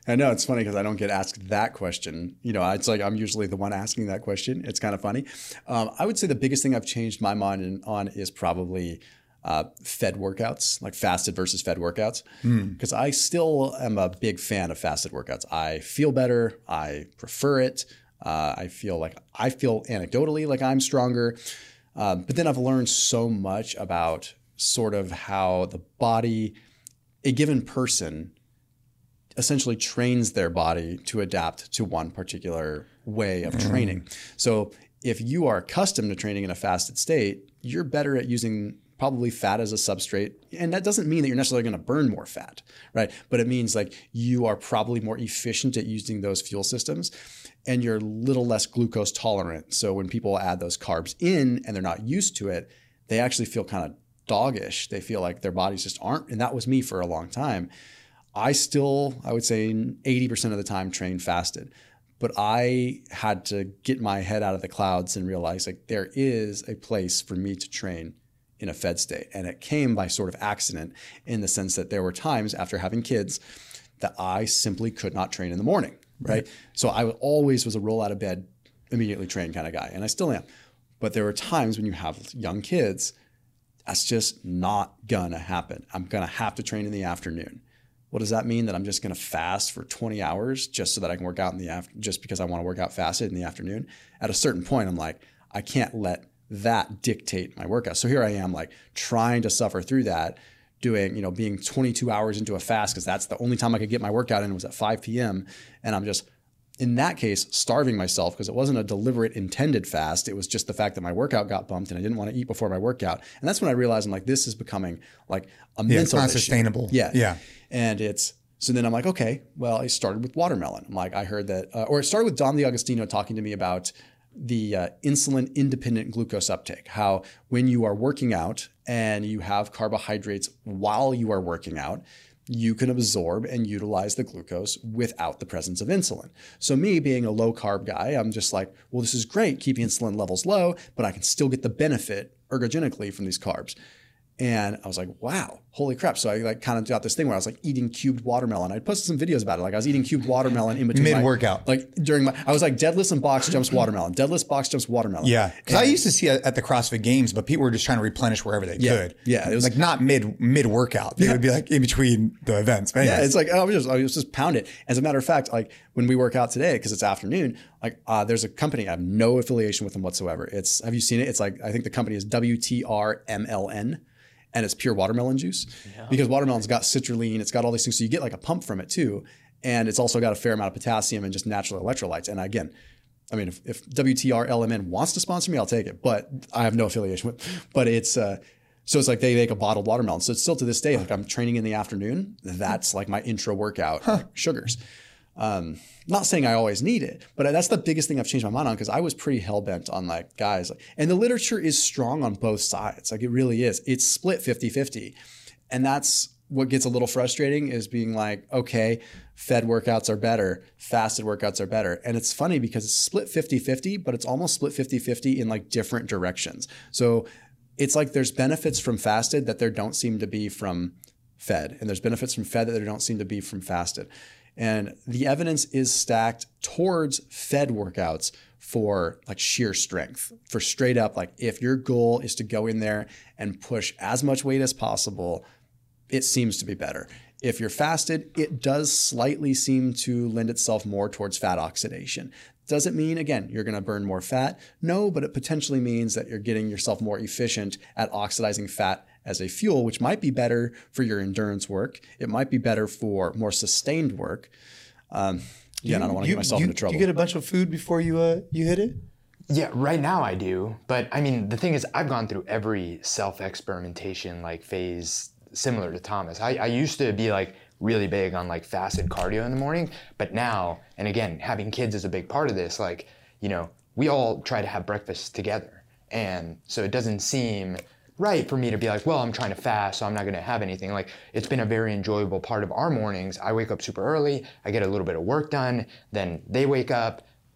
I know it's funny because I don't get asked that question. You know, it's like I'm usually the one asking that question. It's kind of funny. Um, I would say the biggest thing I've changed my mind in, on is probably uh, fed workouts, like fasted versus fed workouts. Because mm. I still am a big fan of fasted workouts. I feel better. I prefer it. Uh, I feel like I feel anecdotally like I'm stronger. Uh, but then I've learned so much about sort of how the body, a given person, essentially trains their body to adapt to one particular way of training. Mm. So if you are accustomed to training in a fasted state, you're better at using probably fat as a substrate. And that doesn't mean that you're necessarily going to burn more fat, right? But it means like you are probably more efficient at using those fuel systems and you're a little less glucose tolerant. So when people add those carbs in and they're not used to it, they actually feel kind of doggish. They feel like their bodies just aren't. And that was me for a long time. I still, I would say eighty percent of the time train fasted, but I had to get my head out of the clouds and realize like there is a place for me to train in a fed state. And it came by sort of accident in the sense that there were times after having kids that I simply could not train in the morning, right? right. So I always was a roll out of bed, immediately train kind of guy. And I still am. But there were times when you have young kids, that's just not gonna happen. I'm gonna have to train in the afternoon. What does that mean? That I'm just gonna fast for twenty hours just so that I can work out in the after, just because I wanna work out fasted in the afternoon? At a certain point, I'm like, I can't let that dictate my workout. So here I am like trying to suffer through that, doing, you know, being twenty-two hours into a fast because that's the only time I could get my workout in was at five p.m. And I'm just, in that case, starving myself because it wasn't a deliberate intended fast. It was just the fact that my workout got bumped and I didn't want to eat before my workout. And that's when I realized I'm like, this is becoming like a yeah, mental it's not issue. Sustainable. Yeah. Yeah. And it's, so then I'm like, okay, well, I started with watermelon. I'm like, I heard that, uh, or it started with Dom D'Agostino talking to me about the uh, insulin independent glucose uptake, how when you are working out and you have carbohydrates while you are working out, you can absorb and utilize the glucose without the presence of insulin. So me being a low carb guy, I'm just like, well, this is great, keep insulin levels low, but I can still get the benefit ergogenically from these carbs. And I was like, wow, holy crap. So I like kind of got this thing where I was like eating cubed watermelon. I posted some videos about it. Like I was eating cubed watermelon in between. Mid-workout. My, like during my, I was like deadlifts and box jumps watermelon. Deadlifts, box jumps, watermelon. Yeah. Because I used to see it at the CrossFit Games, but people were just trying to replenish wherever they yeah, could. Yeah. It was like not mid mid workout. They yeah. would be like in between the events. But yeah. It's like, I was just, I was just pound it. As a matter of fact, like when we work out today, because it's afternoon, like uh, there's a company, I have no affiliation with them whatsoever. It's, have you seen it? It's like, I think the company is W T R M L N. And it's pure watermelon juice yeah. because watermelon's got citrulline, it's got all these things. So you get like a pump from it too. And it's also got a fair amount of potassium and just natural electrolytes. And again, I mean, if, if W T R L M N wants to sponsor me, I'll take it, but I have no affiliation with, but it's, uh, so it's like they make a bottled watermelon. So it's still to this day, like I'm training in the afternoon. That's like my intro workout, huh. like sugars. Um, not saying I always need it, but that's the biggest thing I've changed my mind on because I was pretty hell-bent on like guys. Like, and the literature is strong on both sides. Like it really is. It's split fifty-fifty. And that's what gets a little frustrating is being like, okay, fed workouts are better, fasted workouts are better. And it's funny because it's split fifty-fifty, but it's almost split fifty-fifty in like different directions. So it's like there's benefits from fasted that there don't seem to be from fed. And there's benefits from fed that there don't seem to be from fasted. And the evidence is stacked towards fed workouts for like sheer strength, for straight up, like if your goal is to go in there and push as much weight as possible, it seems to be better. If you're fasted, it does slightly seem to lend itself more towards fat oxidation. Does it mean, again, you're going to burn more fat? No, but it potentially means that you're getting yourself more efficient at oxidizing fat as a fuel, which might be better for your endurance work. It might be better for more sustained work. Um, yeah, and I don't want to get myself you, into trouble. Do you get a bunch of food before you uh, you hit it? Yeah, right now I do. But I mean, the thing is, I've gone through every self-experimentation like phase similar to Thomas. I, I used to be like really big on like fasted cardio in the morning, but now, and again, having kids is a big part of this. Like, you know, we all try to have breakfast together. And so it doesn't seem right for me to be like, well, I'm trying to fast, so I'm not going to have anything. Like, it's been a very enjoyable part of our mornings. I wake up super early, I get a little bit of work done, then they wake up,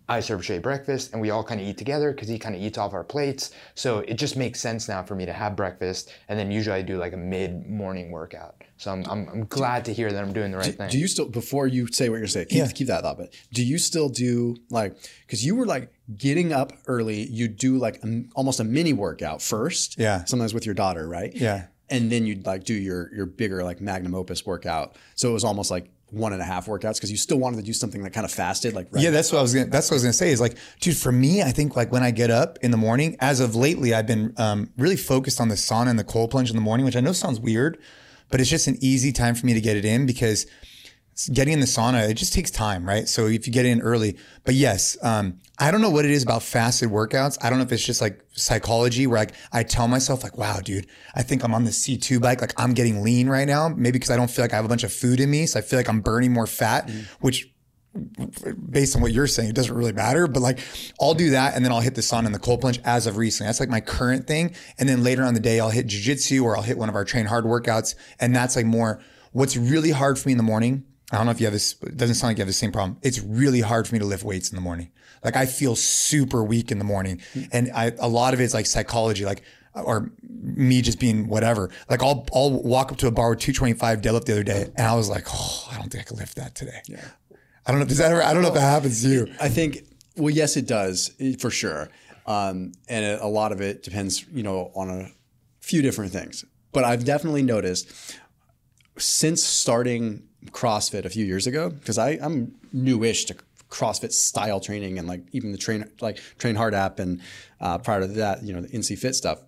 I serve Shay breakfast and we all kind of eat together because he kind of eats off our plates. So it just makes sense now for me to have breakfast. And then usually I do like a mid-morning workout. So I'm I'm, I'm glad to hear that I'm doing the right do, thing. Do you still, before you say what you're saying, keep, Yeah. keep that thought, but do you still do like, because you were like getting up early, you do like a, almost a mini workout first. Yeah. Sometimes with your daughter, right? Yeah. And then you'd like do your your bigger like magnum opus workout. So it was almost like one and a half workouts because you still wanted to do something that kind of fasted, like right Yeah, that's what I was gonna that's what I was gonna say is like, dude, for me, I think like when I get up in the morning, as of lately, I've been um, really focused on the sauna and the cold plunge in the morning, which I know sounds weird, but it's just an easy time for me to get it in because getting in the sauna, it just takes time, right? So if you get in early, but yes, um, I don't know what it is about fasted workouts. I don't know if it's just like psychology where like I tell myself like, wow, dude, I think I'm on the C two bike. Like I'm getting lean right now. Maybe because I don't feel like I have a bunch of food in me. So I feel like I'm burning more fat, mm-hmm. which based on what you're saying, it doesn't really matter, but like I'll do that. And then I'll hit the sauna and the cold plunge as of recently. That's like my current thing. And then later on in the day, I'll hit jujitsu or I'll hit one of our train hard workouts. And that's like more what's really hard for me in the morning. I don't know if you have this, it doesn't sound like you have the same problem. It's really hard for me to lift weights in the morning. Like I feel super weak in the morning. And I, a lot of it's like psychology, like, or me just being whatever. Like I'll, I'll walk up to a bar with two twenty-five deadlift the other day. And I was like, oh, I don't think I can lift that today. Yeah. I don't know. Does that ever, I don't know if that happens to you. I think, well, yes, it does for sure. Um, and it, a lot of it depends, you know, on a few different things, but I've definitely noticed since starting CrossFit a few years ago, because I'm newish to CrossFit style training and like even the train like Train Hard app and uh, prior to that, you know, the N C Fit stuff.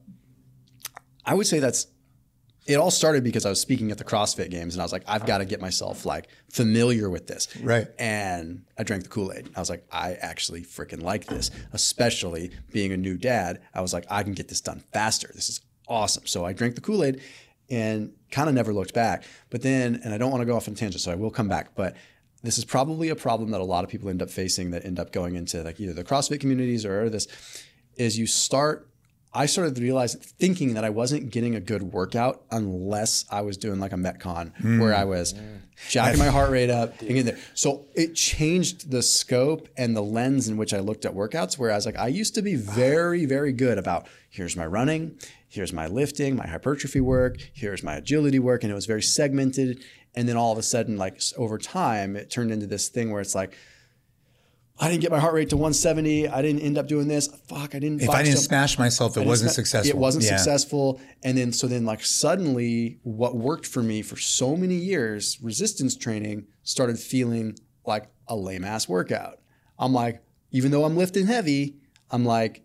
I would say that's it all started because I was speaking at the CrossFit Games and I was like, I've got to get myself like familiar with this. Right. And I drank the Kool-Aid. I was like, I actually freaking like this, especially being a new dad. I was like, I can get this done faster. This is awesome. So I drank the Kool-Aid and kind of never looked back. But then, and I don't want to go off on a tangent, so I will come back, but this is probably a problem that a lot of people end up facing that end up going into like either the CrossFit communities or this, is you start, I started to realize thinking that I wasn't getting a good workout unless I was doing like a Metcon mm. where I was mm. jacking my heart rate up and getting there. So it changed the scope and the lens in which I looked at workouts, whereas like I used to be very, very good about here's my running, here's my lifting, my hypertrophy work, here's my agility work. And it was very segmented. And then all of a sudden, like over time, it turned into this thing where it's like, I didn't get my heart rate to one seventy. I didn't end up doing this. Fuck, I didn't. If I didn't jump. smash myself, it wasn't sma- successful. It wasn't yeah. successful. And then, so then like suddenly what worked for me for so many years, resistance training, started feeling like a lame ass workout. I'm like, even though I'm lifting heavy, I'm like,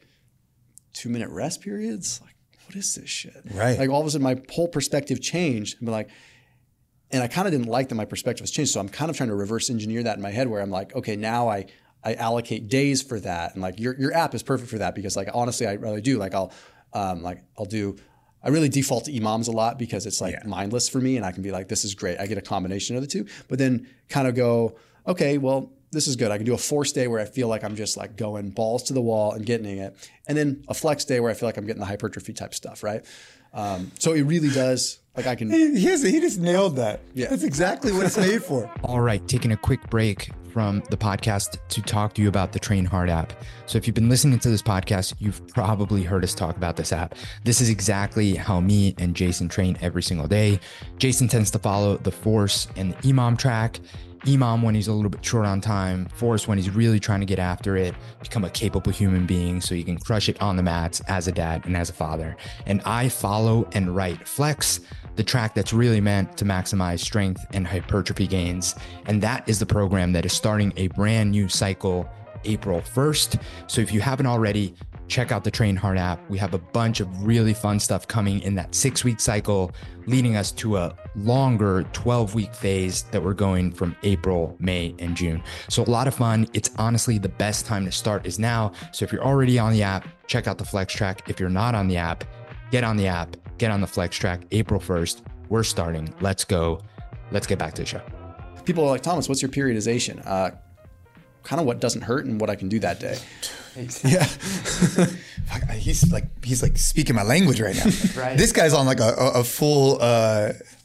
two minute rest periods? Like, what is this shit? Right. Like all of a sudden my whole perspective changed. I'm like, and I kind of didn't like that my perspective was changed. So I'm kind of trying to reverse engineer that in my head where I'm like, okay, now I, I allocate days for that. And like your, your app is perfect for that because like, honestly, I really do. Like I'll, um, like I'll do, I really default to imams a lot because it's like yeah. mindless for me and I can be like, this is great. I get a combination of the two, but then kind of go, okay, well, this is good. I can do a force day where I feel like I'm just like going balls to the wall and getting it. And then a flex day where I feel like I'm getting the hypertrophy type stuff, right? Um, so it really does, like I can. He, he, has, he just nailed that. Yeah. That's exactly what it's made for. All right, taking a quick break from the podcast to talk to you about the Train Hard app. So if you've been listening to this podcast, you've probably heard us talk about this app. This is exactly how me and Jason train every single day. Jason tends to follow the Force and the Imam track. Imam when he's a little bit short on time, Force when he's really trying to get after it, become a capable human being so you can crush it on the mats as a dad and as a father. And I follow and write Flex, the track that's really meant to maximize strength and hypertrophy gains. And that is the program that is starting a brand new cycle April first. So if you haven't already, check out the Train Hard app. We have a bunch of really fun stuff coming in that six week cycle, leading us to a longer twelve week phase that we're going from April, May, and June. So a lot of fun. It's honestly the best time to start is now. So if you're already on the app, check out the Flex track. If you're not on the app, get on the app, get on the Flex track. April first, we're starting. Let's go. Let's get back to the show. People are like, Thomas, what's your periodization? Uh, kind of what doesn't hurt and what I can do that day. Yeah. he's like, he's like speaking my language right now. Right. This guy's on like a, a full, uh,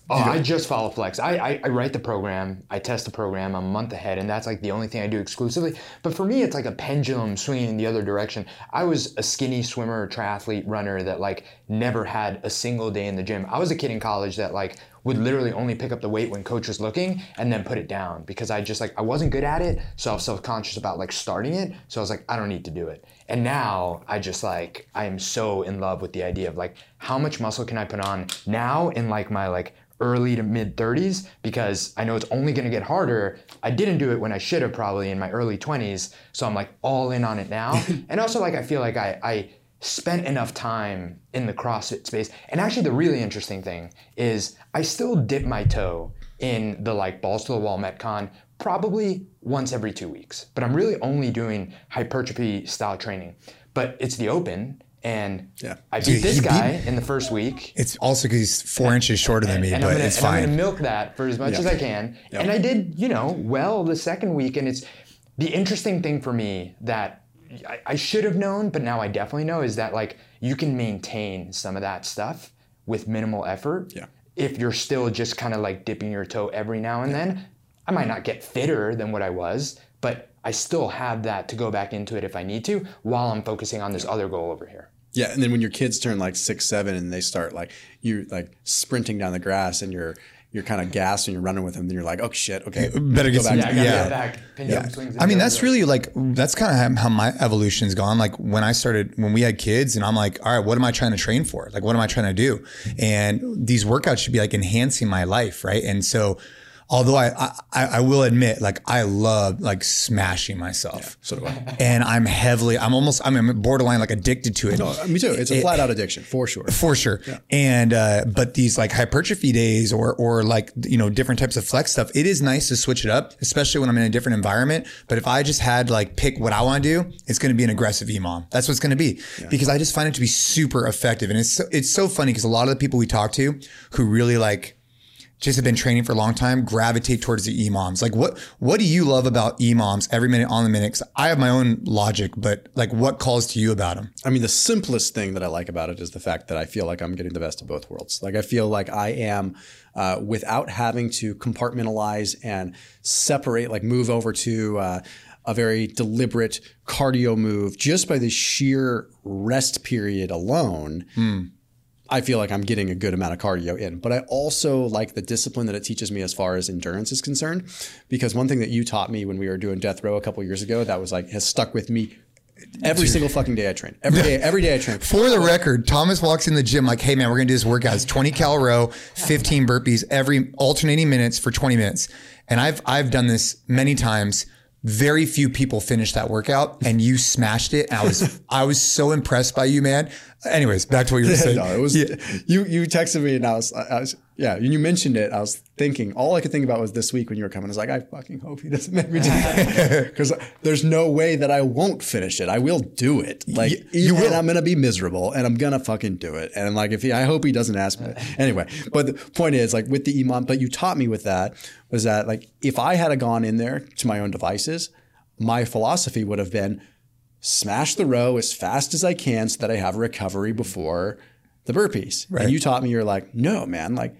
Oh, I just follow Flex. I, I I write the program, I test the program, I'm a month ahead, and that's like the only thing I do exclusively. But for me, it's like a pendulum swinging in the other direction. I was a skinny swimmer, triathlete, runner that like never had a single day in the gym. I was a kid in college that like would literally only pick up the weight when coach was looking and then put it down because I just like, I wasn't good at it. So I was self-conscious about like starting it. So I was like, I don't need to do it. And now I just like, I am so in love with the idea of like, how much muscle can I put on now in like my like early to mid thirties, because I know it's only gonna get harder. I didn't do it when I should have probably in my early twenties. So I'm like all in on it now. And also like, I feel like I, I spent enough time in the CrossFit space. And actually the really interesting thing is I still dip my toe in the like balls to the wall Metcon probably once every two weeks, but I'm really only doing hypertrophy style training. But it's the open, and yeah. I beat Dude, this he guy beat- in the first week. It's also because he's four inches shorter than me, and but I'm gonna, it's and I'm fine. gonna milk that for as much Yeah. as I can. Yeah. And I did, you know, well the second week. And it's the interesting thing for me that I, I should have known, but now I definitely know, is that like you can maintain some of that stuff with minimal effort. Yeah. If you're still just kind of like dipping your toe every now and then. I might not get fitter than what I was, but I still have that to go back into it if I need to, while I'm focusing on this other goal over here. Yeah, and then when your kids turn like six, seven, and they start like you like sprinting down the grass, and you're you're kind of gassed and you're running with them, then you're like, oh shit, okay, Better get go some- back. Yeah, I gotta Yeah. get back. Pendulum swings in I mean, the that's other really like, that's kind of how my evolution's gone. Like when I started, when we had kids and I'm like, all right, what am I trying to train for? Like, what am I trying to do? And these workouts should be like enhancing my life. Right. And so, although I, I, I will admit, like I love like smashing myself. So do I. And I'm heavily, I'm almost, I'm borderline like addicted to it. No, me too. It's a It- flat out addiction for sure. For sure. And, uh, but these like hypertrophy days or, or like, you know, different types of flex stuff, it is nice to switch it up, especially when I'm in a different environment. But if I just had like pick what I want to do, it's going to be an aggressive E M O M. That's what it's going to be because I just find it to be super effective. And it's so, it's so funny because a lot of the people we talk to who really like, just have been training for a long time, gravitate towards the E M O Ms. Like what, what do you love about E M O Ms every minute on the minute? 'Cause I have my own logic, but like what calls to you about them? I mean, the simplest thing that I like about it is the fact that I feel like I'm getting the best of both worlds. Like I feel like I am, uh, without having to compartmentalize and separate, like move over to uh, a very deliberate cardio move just by the sheer rest period alone. Mm. I feel like I'm getting a good amount of cardio in, but I also like the discipline that it teaches me as far as endurance is concerned, because one thing that you taught me when we were doing Death Row a couple years ago that was like, has stuck with me every single fucking day I train. Every day, every day I train. For the record, Thomas walks in the gym like, hey man, we're going to do this workout. It's twenty cal row, fifteen burpees every alternating minutes for twenty minutes. And I've, I've done this many times. Very few people finish that workout and you smashed it. And I was, I was so impressed by you, man. Anyways, back to what you were saying. No, it was you. You texted me and I was, I was, yeah. And you mentioned it. I was thinking. All I could think about was this week when you were coming. I was like, I fucking hope he doesn't make me do that because there's no way that I won't finish it. I will do it. Like you, you and will. I'm gonna be miserable and I'm gonna fucking do it. And like if he, I hope he doesn't ask me. Anyway, but the point is like with the E M O M. But you taught me with that was that like if I had gone in there to my own devices, my philosophy would have been smash the row as fast as I can so that I have recovery before the burpees. Right. And you taught me, you're like, no, man, like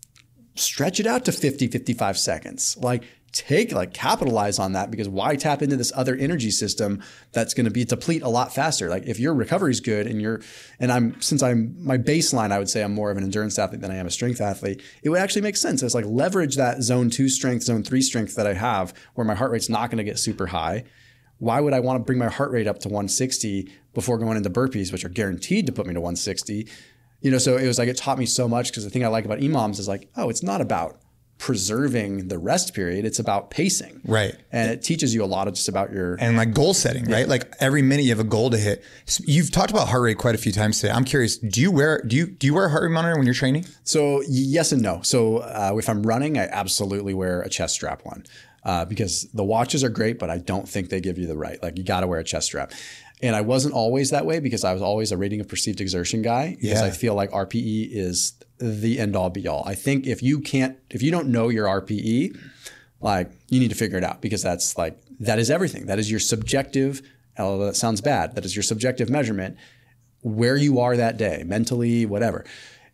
stretch it out to fifty, fifty-five seconds. Like take, like capitalize on that because why tap into this other energy system that's going to be deplete a lot faster? Like if your recovery is good and you're, and I'm, since I'm, my baseline, I would say I'm more of an endurance athlete than I am a strength athlete. It would actually make sense. It's like leverage that zone two strength, zone three strength that I have where my heart rate's not going to get super high. Why would I want to bring my heart rate up to one sixty before going into burpees, which are guaranteed to put me to one sixty? You know, so it was like, it taught me so much because the thing I like about E M O Ms is like, oh, it's not about preserving the rest period. It's about pacing. Right. And it teaches you a lot of just about your, And like goal setting, right? Like every minute you have a goal to hit. So you've talked about heart rate quite a few times today. I'm curious, do you wear, do you, do you wear a heart rate monitor when you're training? so yes and no. So uh, if I'm running, I absolutely wear a chest strap one. Uh, because the watches are great, but I don't think they give you the right. Like you got to wear a chest strap. And I wasn't always that way because I was always a rating of perceived exertion guy because Yeah. I feel like R P E is the end all be all. I think if you can't, if you don't know your R P E, like you need to figure it out because that's like, that is everything. That is your subjective, although that sounds bad, that is your subjective measurement, where you are that day, mentally, whatever.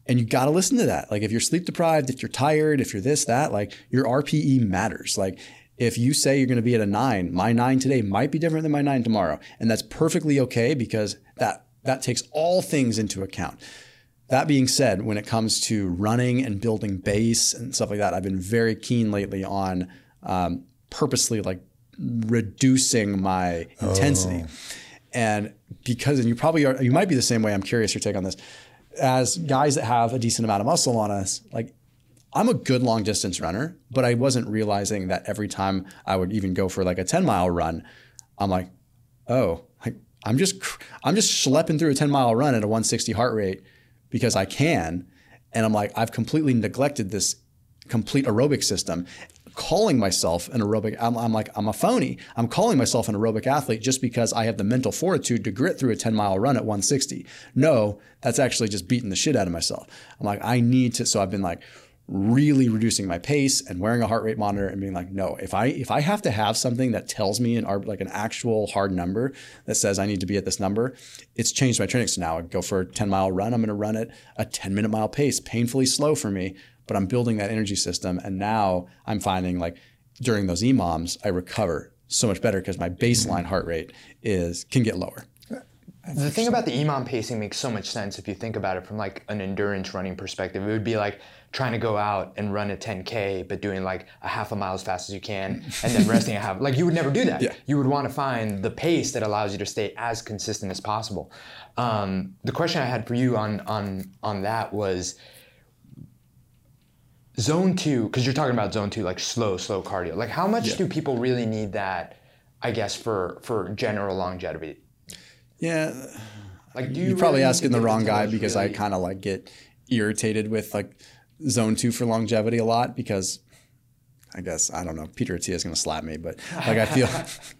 And you got to listen to that. Like if you're sleep deprived, if you're tired, if you're this, that, like your R P E matters. Like if you say you're going to be at a nine, my nine today might be different than my nine tomorrow. And that's perfectly okay because that, that takes all things into account. That being said, when it comes to running and building base and stuff like that, I've been very keen lately on um, purposely like reducing my intensity. Oh. And because, and you probably are, you might be the same way. I'm curious your take on this. As guys that have a decent amount of muscle on us, like I'm a good long distance runner, but I wasn't realizing that every time I would even go for like a ten mile run, I'm like, oh, like I'm just, I'm just schlepping through a ten mile run at a one sixty heart rate because I can. And I'm like, I've completely neglected this complete aerobic system. Calling myself an aerobic, I'm, I'm like, I'm a phony. I'm calling myself an aerobic athlete just because I have the mental fortitude to grit through a ten mile run at one sixty. No, that's actually just beating the shit out of myself. I'm like, I need to, so I've been like really reducing my pace and wearing a heart rate monitor and being like, no, if I, if I have to have something that tells me an like an actual hard number that says I need to be at this number, it's changed my training. So now I go for a ten mile run. I'm going to run at a ten minute mile pace, painfully slow for me. But I'm building that energy system. And now I'm finding like during those E M O Ms, I recover so much better because my baseline heart rate is can get lower. The thing about the E M O M pacing makes so much sense if you think about it from like an endurance running perspective. It would be like trying to go out and run a ten K, but doing like a half a mile as fast as you can and then resting a half. Like you would never do that. Yeah. You would want to find the pace that allows you to stay as consistent as possible. Um, the question I had for you on on on that was, zone two, because you're talking about zone two, like slow, slow cardio. Like how much yeah. do people really need that, I guess, for for general longevity? Yeah. Like do you You're probably really asking the wrong guy because really... I kind of like get irritated with like zone two for longevity a lot because I guess, I don't know, Peter Attia is going to slap me, but like I feel,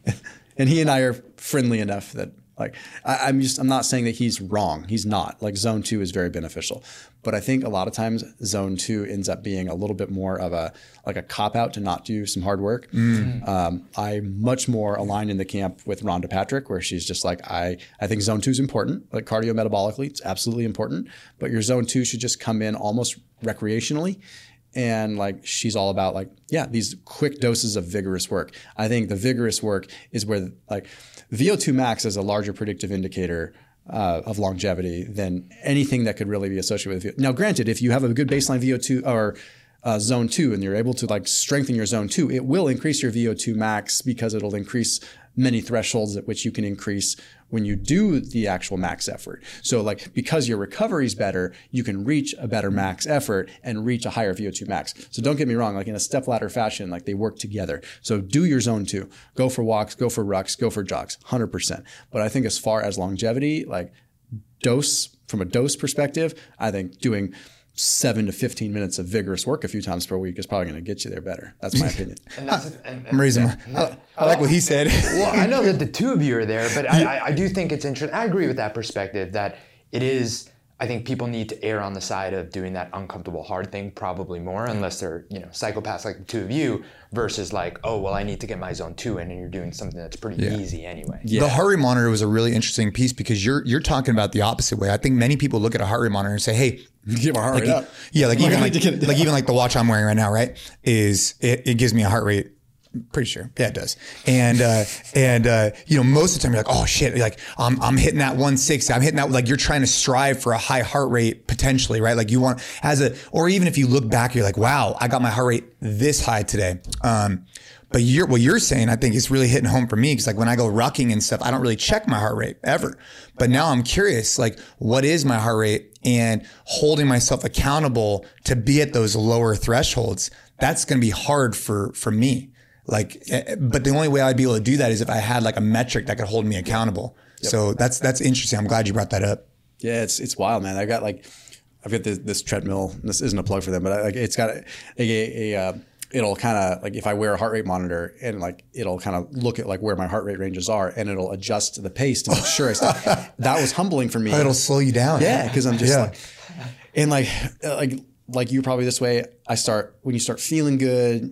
and he and I are friendly enough that Like I, I'm just, I'm not saying that he's wrong. He's not. Like zone two is very beneficial, but I think a lot of times zone two ends up being a little bit more of a like a cop out to not do some hard work. Mm. Um, I'm much more aligned in the camp with Rhonda Patrick, where she's just like I. I think zone two is important. Like cardio-metabolically, it's absolutely important. But your zone two should just come in almost recreationally. And like she's all about like, yeah, these quick doses of vigorous work. I think the vigorous work is where like V O two max is a larger predictive indicator uh, of longevity than anything that could really be associated with. Now, granted, if you have a good baseline V O two or uh, zone two and you're able to like strengthen your zone two, it will increase your V O two max because it'll increase many thresholds at which you can increase when you do the actual max effort. So like because your recovery is better, you can reach a better max effort and reach a higher V O two max. So don't get me wrong, like in a stepladder fashion, like they work together. So do your zone two, go for walks, go for rucks, go for jogs, one hundred percent. But I think as far as longevity, like dose, from a dose perspective, I think doing seven to fifteen minutes of vigorous work a few times per week is probably going to get you there better. That's my opinion. And that's, and, and, I'm raising yeah. my, I, I like what he said. Well, I know that the two of you are there, but I, I, I do think it's interesting. I agree with that perspective that it is, I think people need to err on the side of doing that uncomfortable hard thing probably more, unless they're, you know, psychopaths like the two of you versus like, oh, well, I need to get my zone two in and you're doing something that's pretty yeah. easy anyway. Yeah. The heart rate monitor was a really interesting piece because you're you're talking about the opposite way. I think many people look at a heart rate monitor and say, hey, get my heart like, rate up. Yeah, like even like, like even like the watch I'm wearing right now, right? Is it, it gives me a heart rate. Pretty sure. Yeah, it does. And, uh, and, uh, you know, most of the time you're like, oh shit, you're like, I'm, I'm hitting that one sixty. I'm hitting that, like you're trying to strive for a high heart rate potentially, right? Like you want as a, or even if you look back, you're like, wow, I got my heart rate this high today. Um, but you're, what you're saying, I think is really hitting home for me. Cause like when I go rucking and stuff, I don't really check my heart rate ever. But now I'm curious, like what is my heart rate and holding myself accountable to be at those lower thresholds. That's going to be hard for, for me. Like, but the only way I'd be able to do that is if I had like a metric that could hold me accountable. Yep. So that's, that's interesting. I'm glad you brought that up. Yeah. It's, it's wild, man. I got like, I've got this, this treadmill. This isn't a plug for them, but I, like it's got a, a, a uh, it'll kind of like if I wear a heart rate monitor and like, it'll kind of look at like where my heart rate ranges are and it'll adjust the pace to make sure I stay. That was humbling for me. Oh, it'll slow you down. Yeah. Cause I'm just yeah. like, and like, like, like you probably this way, I start, when you start feeling good,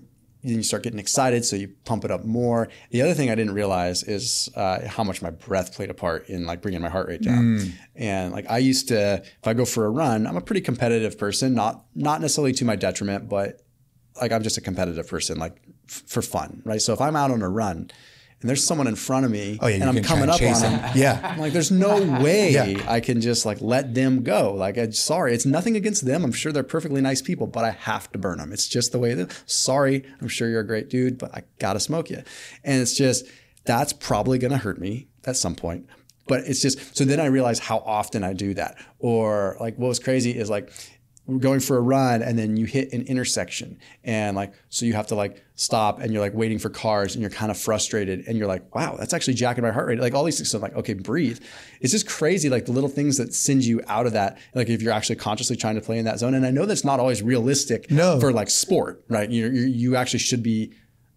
then you start getting excited, so you pump it up more. The other thing I didn't realize is uh, how much my breath played a part in like bringing my heart rate down. Mm. And like I used to, if I go for a run, I'm a pretty competitive person, not not necessarily to my detriment, but like I'm just a competitive person, like f- for fun, right? So if I'm out on a run and there's someone in front of me oh, yeah, and I'm coming up on them, them, yeah, I'm like, there's no way yeah. I can just like let them go. Like, I'm sorry, it's nothing against them. I'm sure they're perfectly nice people, but I have to burn them. It's just the way it is. Sorry, I'm sure you're a great dude, but I gotta smoke you. And it's just, that's probably gonna hurt me at some point. But it's just, so then I realized how often I do that. Or like what was crazy is like, we're going for a run and then you hit an intersection and like, so you have to like stop and you're like waiting for cars and you're kind of frustrated and you're like, wow, that's actually jacking my heart rate. Like all these things. So I'm like, okay, breathe. It's just crazy. Like the little things that send you out of that. Like if you're actually consciously trying to play in that zone. And I know that's not always realistic no. for like sport, right? You you actually should be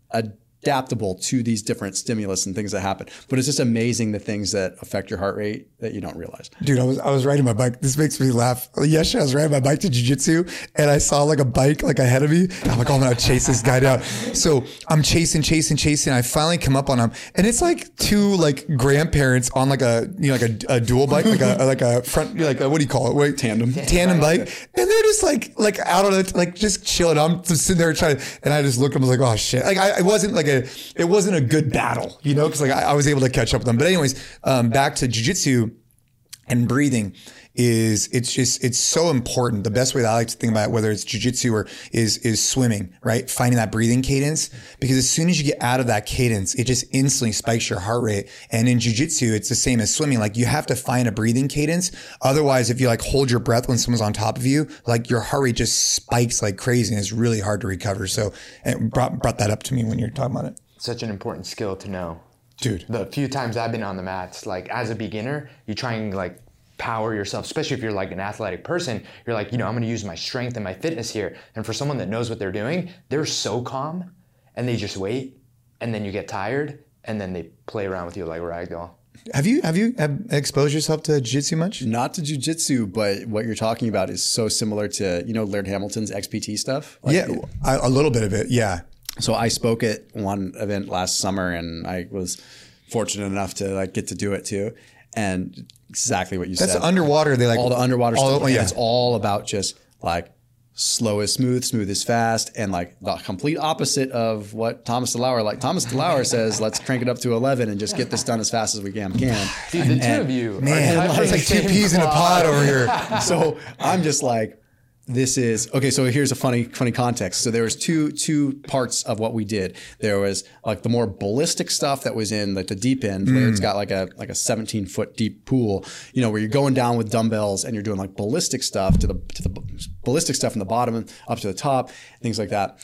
adaptable to these different stimulus and things that happen. But it's just amazing the things that affect your heart rate that you don't realize. Dude, I was I was riding my bike. This makes me laugh. Yesterday I was riding my bike to jiu-jitsu and I saw like a bike like ahead of me. I'm like, oh, I'm gonna chase this guy down. So I'm chasing, chasing, chasing. I finally come up on him and it's like two like grandparents on like a you know like a, a dual bike, like a like a front like a, what do you call it? Wait, tandem. Tandem bike. And they're just like like out on it, like just chilling. I'm just sitting there trying to, and I just look at them, I was like, oh shit. Like I, I wasn't like a it wasn't a good battle, you know, because like I, I was able to catch up with them. But anyways, um, back to jiu-jitsu and breathing is it's just it's so important. The best way that I like to think about it, whether it's jiu-jitsu or is is swimming, right? Finding that breathing cadence, because as soon as you get out of that cadence, it just instantly spikes your heart rate. And in jiu-jitsu, it's the same as swimming. Like you have to find a breathing cadence. Otherwise, if you like hold your breath when someone's on top of you, like your heart rate just spikes like crazy, and it's really hard to recover. So it brought brought that up to me when you're talking about it. Such an important skill to know. Dude. The few times I've been on the mats, like as a beginner, you try and like power yourself, especially if you're like an athletic person, you're like, you know, I'm gonna use my strength and my fitness here. And for someone that knows what they're doing, they're so calm and they just wait, and then you get tired and then they play around with you like a ragdoll. Have you have you have exposed yourself to jiu-jitsu much? Not to jiu-jitsu, but what you're talking about is so similar to, you know, Laird Hamilton's X P T stuff. Like yeah, it, a, a little bit of it, yeah. So I spoke at one event last summer, and I was fortunate enough to like get to do it too. And exactly what you That's said. That's underwater. They like all the underwater all, stuff. Oh, yeah. It's all about just like slow is smooth, smooth is fast, and like the complete opposite of what Thomas DeLauer. Like Thomas DeLauer says, let's crank it up to eleven and just get this done as fast as we can. can. Dude, the and, two of you, man, it's like two peas in a pod over here. So I'm just like, this is okay. So here's a funny, funny context. So there was two two parts of what we did. There was like the more ballistic stuff that was in like the deep end, mm. where it's got like a like a seventeen foot deep pool. You know, where you're going down with dumbbells and you're doing like ballistic stuff to the to the ballistic stuff from the bottom up to the top, things like that.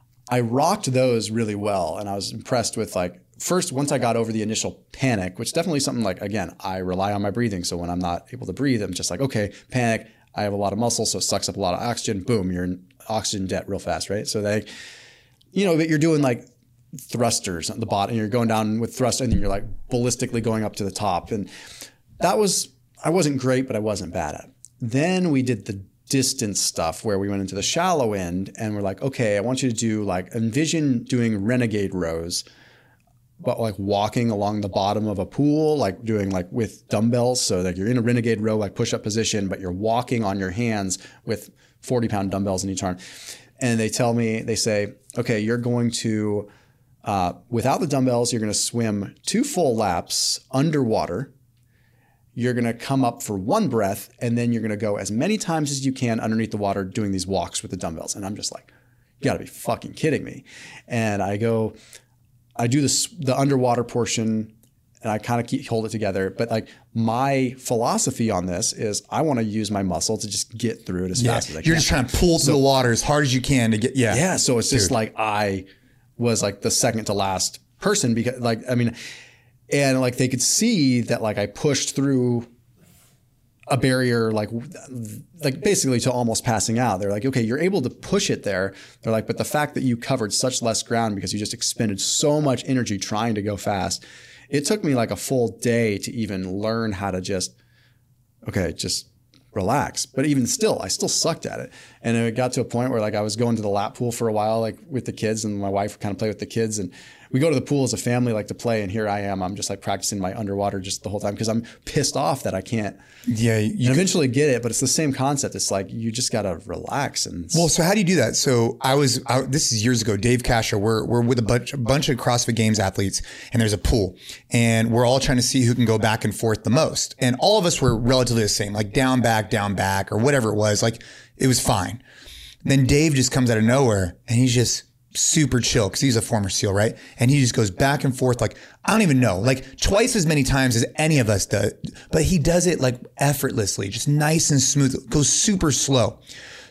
I rocked those really well, and I was impressed with like. First, once I got over the initial panic, which definitely something like, again, I rely on my breathing. So when I'm not able to breathe, I'm just like, okay, panic. I have a lot of muscle, so it sucks up a lot of oxygen. Boom, you're in oxygen debt real fast, right? So they, you know, but you're doing like thrusters at the bottom, and you're going down with thrust, and then you're like ballistically going up to the top. And that was, I wasn't great, but I wasn't bad at it. Then we did the distance stuff where we went into the shallow end, and we're like, okay, I want you to do like, envision doing renegade rows, but like walking along the bottom of a pool, like doing like with dumbbells. So like you're in a renegade row, like push up position, but you're walking on your hands with forty pound dumbbells in each arm. And they tell me, they say, okay, you're going to, uh, without the dumbbells, you're going to swim two full laps underwater. You're going to come up for one breath, and then you're going to go as many times as you can underneath the water doing these walks with the dumbbells. And I'm just like, you gotta be fucking kidding me. And I go, I do this, the underwater portion, and I kind of keep hold it together. But like my philosophy on this is I want to use my muscle to just get through it as yeah. fast as I You're can. You're just trying to pull so, through the water as hard as you can to get, yeah. Yeah. So it's just Dude. like I was like the second to last person because like, I mean, and like they could see that like I pushed through a barrier, like, like basically to almost passing out. They're like, okay, you're able to push it there. They're like, but the fact that you covered such less ground because you just expended so much energy trying to go fast, it took me like a full day to even learn how to just, okay, just relax. But even still, I still sucked at it. And it got to a point where like I was going to the lap pool for a while, like with the kids, and my wife would kind of play with the kids. And we go to the pool as a family, like to play. And here I am, I'm just like practicing my underwater just the whole time because I'm pissed off that I can't Yeah. You and eventually get it. But it's the same concept. It's like, you just got to relax. And Well, so how do you do that? So I was, I, this is years ago, Dave Casher, we're, we're with a bunch, a bunch of CrossFit Games athletes, and there's a pool, and we're all trying to see who can go back and forth the most. And all of us were relatively the same, like down, back, down, back, or whatever it was. Like it was fine. Then Dave just comes out of nowhere and he's just super chill because he's a former SEAL, right? And he just goes back and forth like, I don't even know, like twice as many times as any of us do, but he does it like effortlessly, just nice and smooth, goes super slow.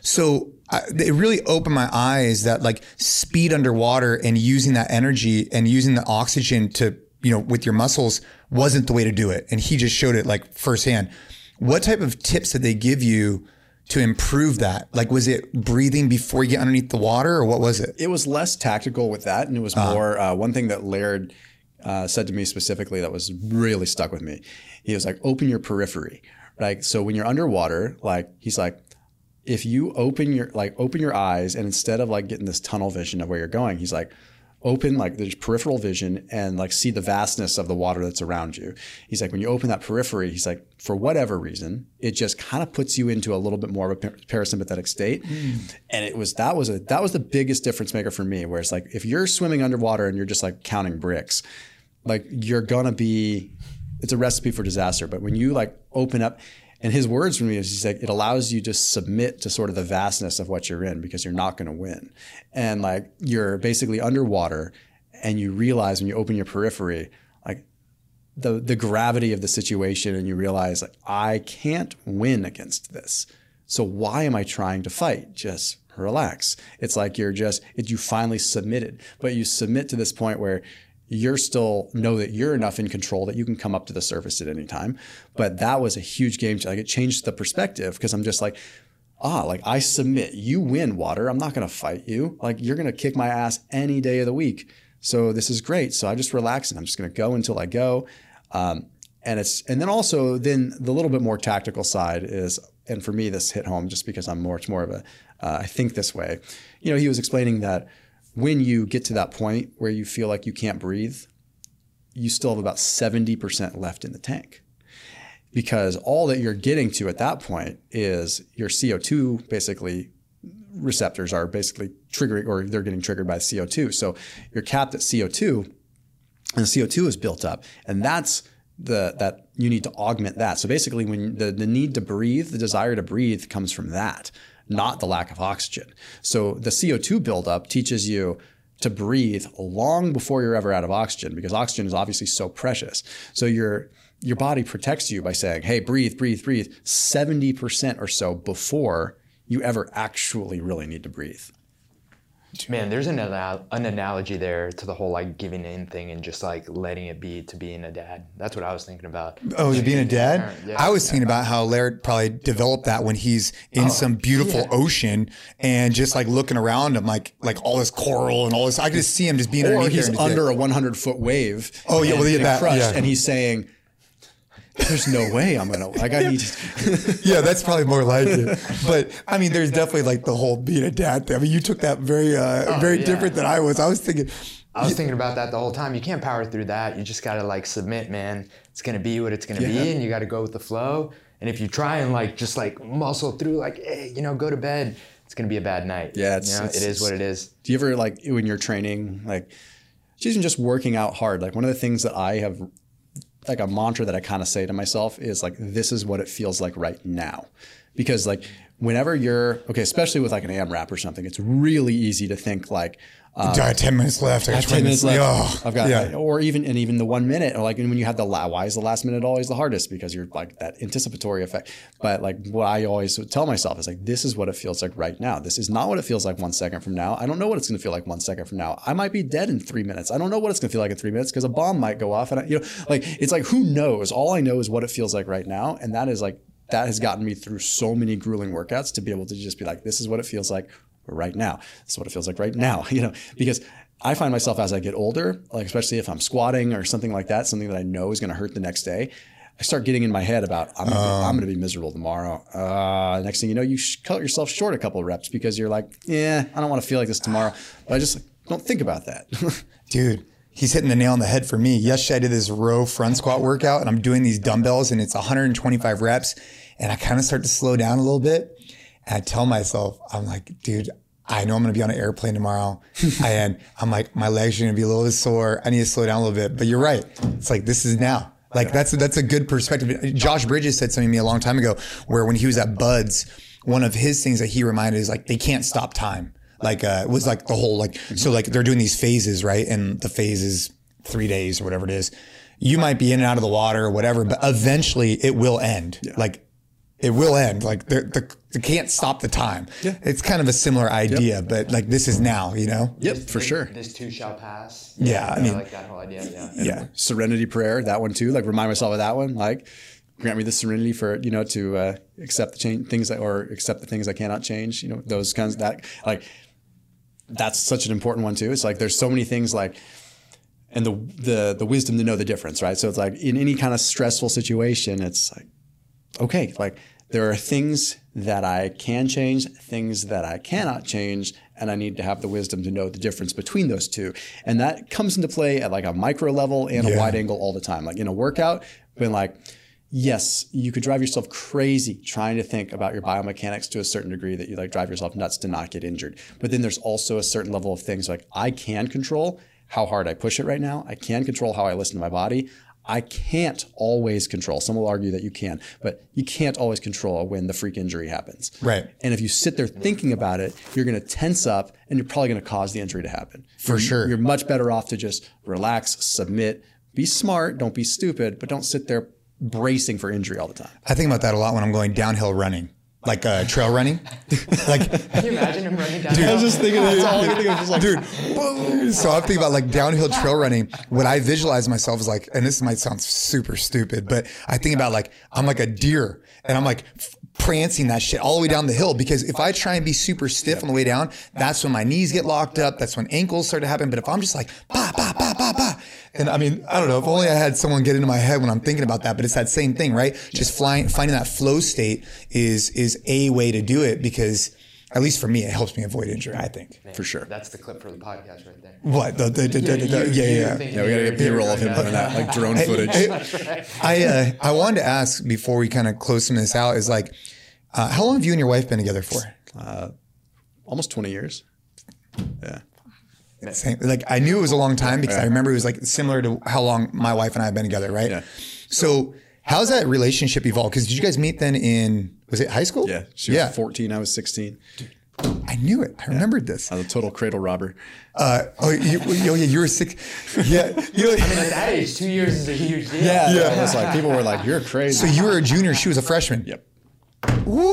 So I, it really opened my eyes that like speed underwater and using that energy and using the oxygen to, you know, with your muscles wasn't the way to do it. And he just showed it like firsthand. What type of tips did they give you to improve that? Like, was it breathing before you get underneath the water, or what was it? It was less tactical with that. And it was more, uh, one thing that Laird uh, said to me specifically that was really stuck with me. He was like, open your periphery. Like, so when you're underwater, like, he's like, if you open your, like, open your eyes, and instead of like getting this tunnel vision of where you're going, he's like, open like there's peripheral vision and like see the vastness of the water that's around you. He's like, when you open that periphery, he's like, for whatever reason, it just kind of puts you into a little bit more of a parasympathetic state. Mm. And it was, that was a, that was the biggest difference maker for me, where it's like, if you're swimming underwater and you're just like counting bricks, like you're gonna be, it's a recipe for disaster. But when you like open up, and his words for me is, he's like, it allows you to submit to sort of the vastness of what you're in, because you're not going to win. And like, you're basically underwater, and you realize when you open your periphery, like the, the gravity of the situation, and you realize like, I can't win against this. So why am I trying to fight? Just relax. It's like, you're just, it, you finally submitted, but you submit to this point where you're still know that you're enough in control that you can come up to the surface at any time. But that was a huge game changer. Like, it changed the perspective, because I'm just like, ah, like I submit, you win, water. I'm not going to fight you. Like, you're going to kick my ass any day of the week. So this is great. So I just relax, and I'm just going to go until I go. Um, and it's, and then also then the little bit more tactical side is, and for me, this hit home just because I'm much more of a, uh, I think this way. You know, he was explaining that when you get to that point where you feel like you can't breathe, you still have about seventy percent left in the tank, because all that you're getting to at that point is your C O two basically receptors are basically triggering, or they're getting triggered by C O two. So you're capped at C O two, and the C O two is built up, and that's the, that you need to augment that. So basically, when the, the need to breathe, the desire to breathe comes from that, not the lack of oxygen. So the C O two buildup teaches you to breathe long before you're ever out of oxygen, because oxygen is obviously so precious. So your your body protects you by saying, hey, breathe, breathe, breathe, seventy percent or so before you ever actually really need to breathe. Man, there's an, anal- an analogy there to the whole like giving in thing and just like letting it be to being a dad. That's what I was thinking about. Oh, to being a dad? Parent, yeah. I was thinking about how Laird probably developed that when he's in oh, some beautiful yeah. ocean and just like looking around him, like like all this coral and all this. I could just see him just being or underneath he's there under a one hundred foot wave. Oh yeah, well yeah, that, crushed, yeah. and he's saying, there's no way I'm gonna. Like I need. To. Yeah, that's probably more like it. But I mean, there's definitely like the whole being a dad thing. I mean, you took that very, uh, oh, very yeah. different than I was. I was thinking. I was thinking about that the whole time. You can't power through that. You just gotta like submit, man. It's gonna be what it's gonna yeah. be, and you gotta go with the flow. And if you try and like just like muscle through, like hey, you know, go to bed, it's gonna be a bad night. Yeah, it's, you know, it's, it is what it is. Do you ever like when you're training, like even just working out hard? Like one of the things that I have. Like a mantra that I kind of say to myself is like, this is what it feels like right now. Because like whenever you're, okay, especially with like an AMRAP or something, it's really easy to think like, um, ten minutes left. I got ten minutes left. Oh, I've got, yeah. or even, and even the one minute, or like when you have the, la- why is the last minute always the hardest? Because you're like that anticipatory effect. But like what I always tell myself is like, this is what it feels like right now. This is not what it feels like one second from now. I don't know what it's going to feel like one second from now. I might be dead in three minutes. I don't know what it's going to feel like in three minutes because a bomb might go off. And I, you know, like, it's like, who knows? All I know is what it feels like right now. And that is like, that has gotten me through so many grueling workouts to be able to just be like, this is what it feels like right now. This is what it feels like right now, you know, because I find myself as I get older, like especially if I'm squatting or something like that, something that I know is going to hurt the next day, I start getting in my head about I'm gonna, um, be, I'm going to be miserable tomorrow. Uh, next thing you know, you cut yourself short a couple of reps because you're like, yeah, I don't want to feel like this tomorrow. But I just like, don't think about that. Dude, he's hitting the nail on the head for me. Yesterday I did this row front squat workout and I'm doing these dumbbells and it's one hundred twenty-five reps and I kind of start to slow down a little bit. And I tell myself, I'm like, dude, I know I'm going to be on an airplane tomorrow. And I'm like, my legs are going to be a little bit sore. I need to slow down a little bit. But you're right. It's like, this is now. Like that's, that's a good perspective. Josh Bridges said something to me a long time ago where when he was at Buds, one of his things that he reminded is like, they can't stop time. Like, uh, it was like the whole, like, so like they're doing these phases, right? And the phase is three days or whatever it is. You might be in and out of the water or whatever, but eventually it will end. Yeah. Like it will end. Like they're, they're, they can't stop the time. Yeah. It's kind of a similar idea, yep. but like this is now, you know? Yep, this, for this, sure. This too shall pass. Yeah. yeah I mean, I like that whole idea. Yeah. Yeah. Serenity prayer, that one too. Like remind myself of that one. Like grant me the serenity for, you know, to uh, accept the change things that, or accept the things I cannot change, you know, those kinds of that, like, that's such an important one too. It's like, there's so many things like, and the, the, the wisdom to know the difference, right? So it's like in any kind of stressful situation, it's like, okay, like there are things that I can change, things that I cannot change, and I need to have the wisdom to know the difference between those two. And that comes into play at like a micro level and yeah. a wide angle all the time. Like in a workout, been like, yes, you could drive yourself crazy trying to think about your biomechanics to a certain degree that you like drive yourself nuts to not get injured. But then there's also a certain level of things like I can control how hard I push it right now. I can control how I listen to my body. I can't always control. Some will argue that you can, but you can't always control when the freak injury happens. Right. And if you sit there thinking about it, you're going to tense up and you're probably going to cause the injury to happen. For you're, sure. You're much better off to just relax, submit, be smart, don't be stupid, but don't sit there bracing for injury all the time. I think about that a lot when I'm going downhill running. Like uh, trail running, like. Can you imagine him running down? Dude, I was just thinking, that's all I think of, just like, dude. So I'm thinking about like downhill trail running. What I visualize myself is like, and this might sound super stupid, but I think about like I'm like a deer, and I'm like prancing that shit all the way down the hill. Because if I try and be super stiff on the way down, that's when my knees get locked up. That's when ankles start to happen. But if I'm just like ba ba ba ba ba, and I mean, I don't know. If only I had someone get into my head when I'm thinking about that. But it's that same thing, right? Just flying, finding that flow state is is a way to do it, because at least for me, it helps me avoid injury, I think. Man, for sure. That's the clip for the podcast right there. What? The, the, the, the, the, the, yeah, yeah, yeah. Yeah, we got to get B-roll of him doing that, like drone footage. I, I, uh, I wanted to ask before we kind of close some of this out is like, uh, how long have you and your wife been together for? Uh, almost twenty years. Yeah. Same, like I knew it was a long time because yeah. I remember it was like similar to how long my wife and I have been together, right? Yeah. So how's that relationship evolved? Because did you guys meet then in, was it high school? Yeah. She was yeah. fourteen, I was sixteen. Dude, I knew it. I yeah. remembered this. I was a total cradle robber. Uh, oh, you, oh, yeah, you were six. Yeah. You know, I mean, at that age, two years is a huge deal. Yeah. yeah. It was like, people were like, you're crazy. So you were a junior, she was a freshman. Yep. Woo!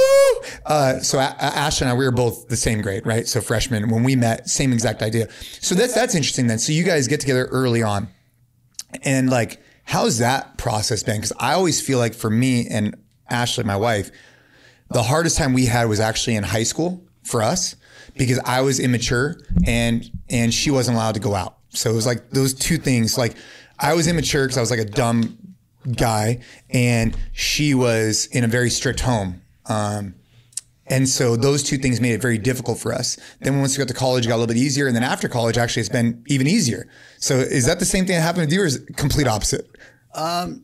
Uh, so a- Ash and I, we were both the same grade, right? So freshmen, when we met, same exact idea. So that's, that's interesting then. So you guys get together early on, and like, how's that process been? Cause I always feel like for me and Ashley, my wife, the hardest time we had was actually in high school for us, because I was immature and, and she wasn't allowed to go out. So it was like those two things. Like I was immature cause I was like a dumb guy, and she was in a very strict home. Um, and so those two things made it very difficult for us. Then once we got to college, it got a little bit easier. And then after college, actually, it's been even easier. So is that the same thing that happened with you, or is it complete opposite? Um,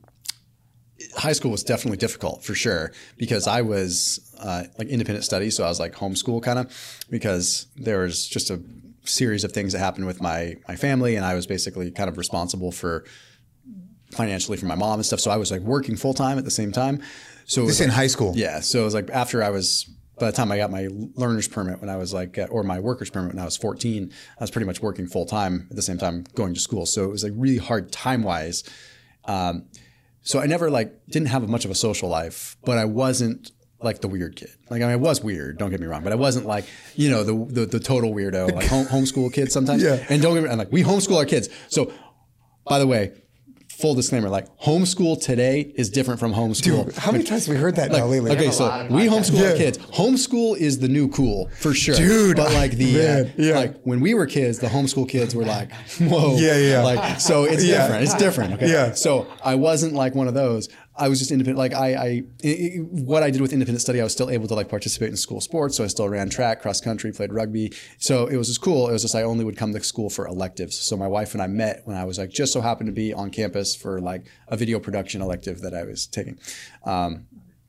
high school was definitely difficult for sure, because I was uh, like independent study. So I was like homeschool kind of, because there was just a series of things that happened with my, my family. And I was basically kind of responsible for financially for my mom and stuff. So I was like working full time at the same time. So this in like, high school. Yeah. So it was like after I was, by the time I got my learner's permit when I was like, or my worker's permit when I was fourteen, I was pretty much working full time at the same time going to school. So it was like really hard time wise. Um, so I never like didn't have much of a social life, but I wasn't like the weird kid. Like I, mean, I was weird, don't get me wrong, but I wasn't like, you know, the the, the total weirdo, like home, homeschool kids sometimes. Yeah. And don't get me wrong, like we homeschool our kids. So by the way, full disclaimer, like homeschool today is different from homeschool. Dude, how many times have we heard that like, now lately? Okay, so we homeschool Yeah. our kids. Homeschool is the new cool for sure. Dude, but like the, man, uh, yeah. like when we were kids, the homeschool kids were like, whoa. Yeah, yeah. Like, so it's Yeah. different. It's different. Okay. Yeah. So I wasn't like one of those. I was just independent. Like I, I, I- I- what I did with independent study, I was still able to like participate in school sports. So I still ran track, cross country, played rugby. So it was just cool. It was just, I only would come to school for electives. So my wife and I met when I was like, just so happened to be on campus for like a video production elective that I was taking. Um,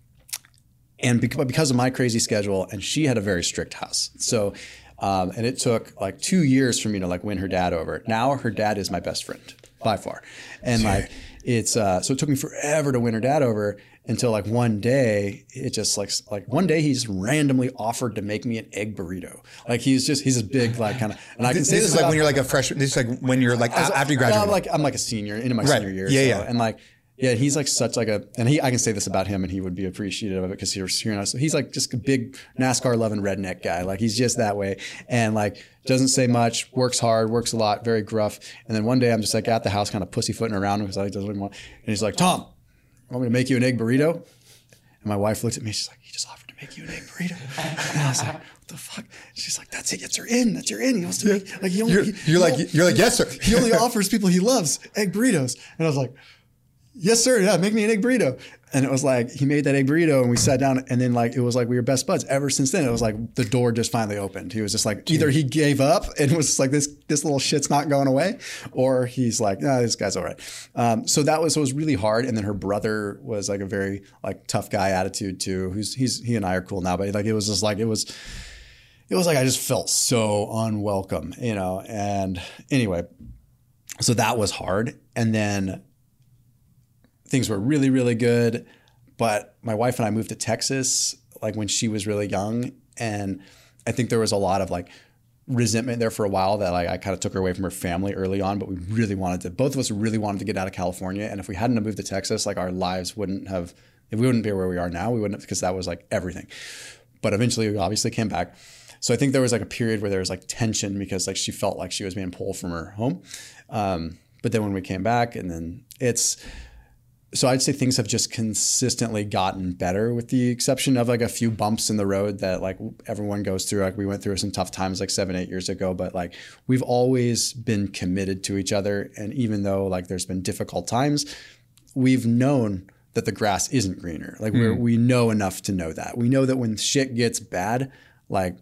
and bec- because of my crazy schedule, and she had a very strict house. So, um, and it took like two years for me to like win her dad over. Now her dad is my best friend by far. And like, it's, uh, so it took me forever to win her dad over until like one day, it just like, like one day he just randomly offered to make me an egg burrito. Like he's just, he's a big like kind of, and I can This, say this this is like about- when you're like a freshman. This is like when you're like a- after you graduate. I'm like, I'm like a senior into my Right. senior year. Yeah, so, yeah. And like, yeah, he's like such like a, and he, I can say this about him and he would be appreciative of it because he was hearing us. So he's like just a big NASCAR loving redneck guy. Like he's just that way. And like, doesn't say much, works hard, works a lot, very gruff. And then one day I'm just like at the house kind of pussyfooting around him because I doesn't want, and he's like, Tom, want me to make you an egg burrito? And my wife looked at me, she's like, he just offered to make you an egg burrito. And I was like, what the fuck? She's like, that's it, that's your in, that's your in. He wants to make, like, he only, You're, he- you're he like, only- you're like, yes, sir. he only offers people he loves egg burritos. And I was like, yes, sir. Yeah, make me an egg burrito. And it was like, he made that egg burrito and we sat down and then like, it was like we were best buds ever since then. It was like the door just finally opened. He was just like, either he gave up and was just like, this, this little shit's not going away, or he's like, nah, this guy's all right. Um, so that was, so it was really hard. And then her brother was like a very like tough guy attitude too, who's, he's, he and I are cool now, but like, it was just like, it was, it was like, I just felt so unwelcome, you know? And anyway, so that was hard. And then things were really, really good. But my wife and I moved to Texas, like when she was really young. And I think there was a lot of like resentment there for a while that like I kind of took her away from her family early on, but we really wanted to, both of us really wanted to get out of California. And if we hadn't have moved to Texas, like our lives wouldn't have, we wouldn't be where we are now. We wouldn't have, because that was like everything. But eventually we obviously came back. So I think there was like a period where there was like tension because like she felt like she was being pulled from her home. Um, but then when we came back, and then it's, so I'd say things have just consistently gotten better with the exception of like a few bumps in the road that like everyone goes through. Like we went through some tough times like seven, eight years ago, but like we've always been committed to each other. And even though like there's been difficult times, we've known that the grass isn't greener. Like we're, we know enough to know that. We know that when shit gets bad, like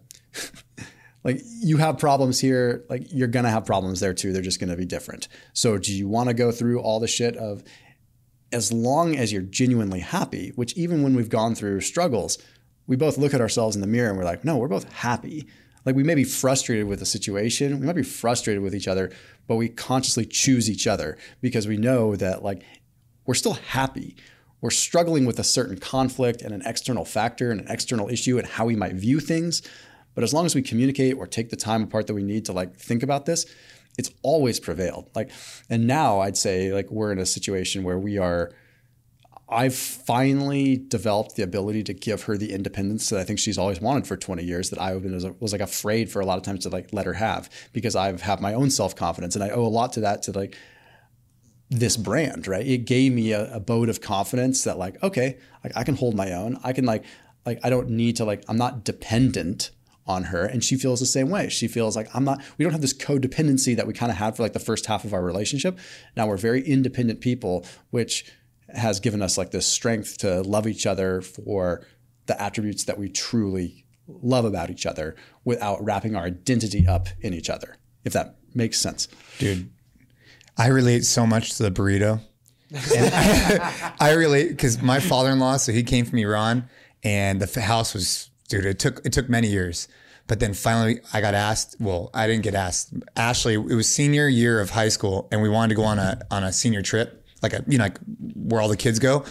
like you have problems here, like you're going to have problems there too. They're just going to be different. So do you want to go through all the shit of, as long as you're genuinely happy, which even when we've gone through struggles, we both look at ourselves in the mirror and we're like, no, we're both happy. Like we may be frustrated with the situation. We might be frustrated with each other, but we consciously choose each other because we know that like we're still happy. We're struggling with a certain conflict and an external factor and an external issue and how we might view things. But as long as we communicate or take the time apart that we need to like think about this, it's always prevailed. Like, and now I'd say like we're in a situation where we are, I've finally developed the ability to give her the independence that I think she's always wanted for twenty years that I was, was like afraid for a lot of times to like let her have, because I've have my own self-confidence and I owe a lot to that, to like this brand, right? It gave me a, a boat of confidence that like, okay, like I can hold my own. I can like, like, I don't need to like, I'm not dependent on her. And she feels the same way. She feels like I'm not, we don't have this codependency that we kind of had for like the first half of our relationship. Now we're very independent people, which has given us like this strength to love each other for the attributes that we truly love about each other without wrapping our identity up in each other, if that makes sense. Dude, I relate so much to the burrito. And I, I relate because my father-in-law, so he came from Iran, and the house was, dude, it took it took many years. But then finally I got asked, well, I didn't get asked. Ashley, it was senior year of high school, and we wanted to go on a on a senior trip, like a, you know, like where all the kids go.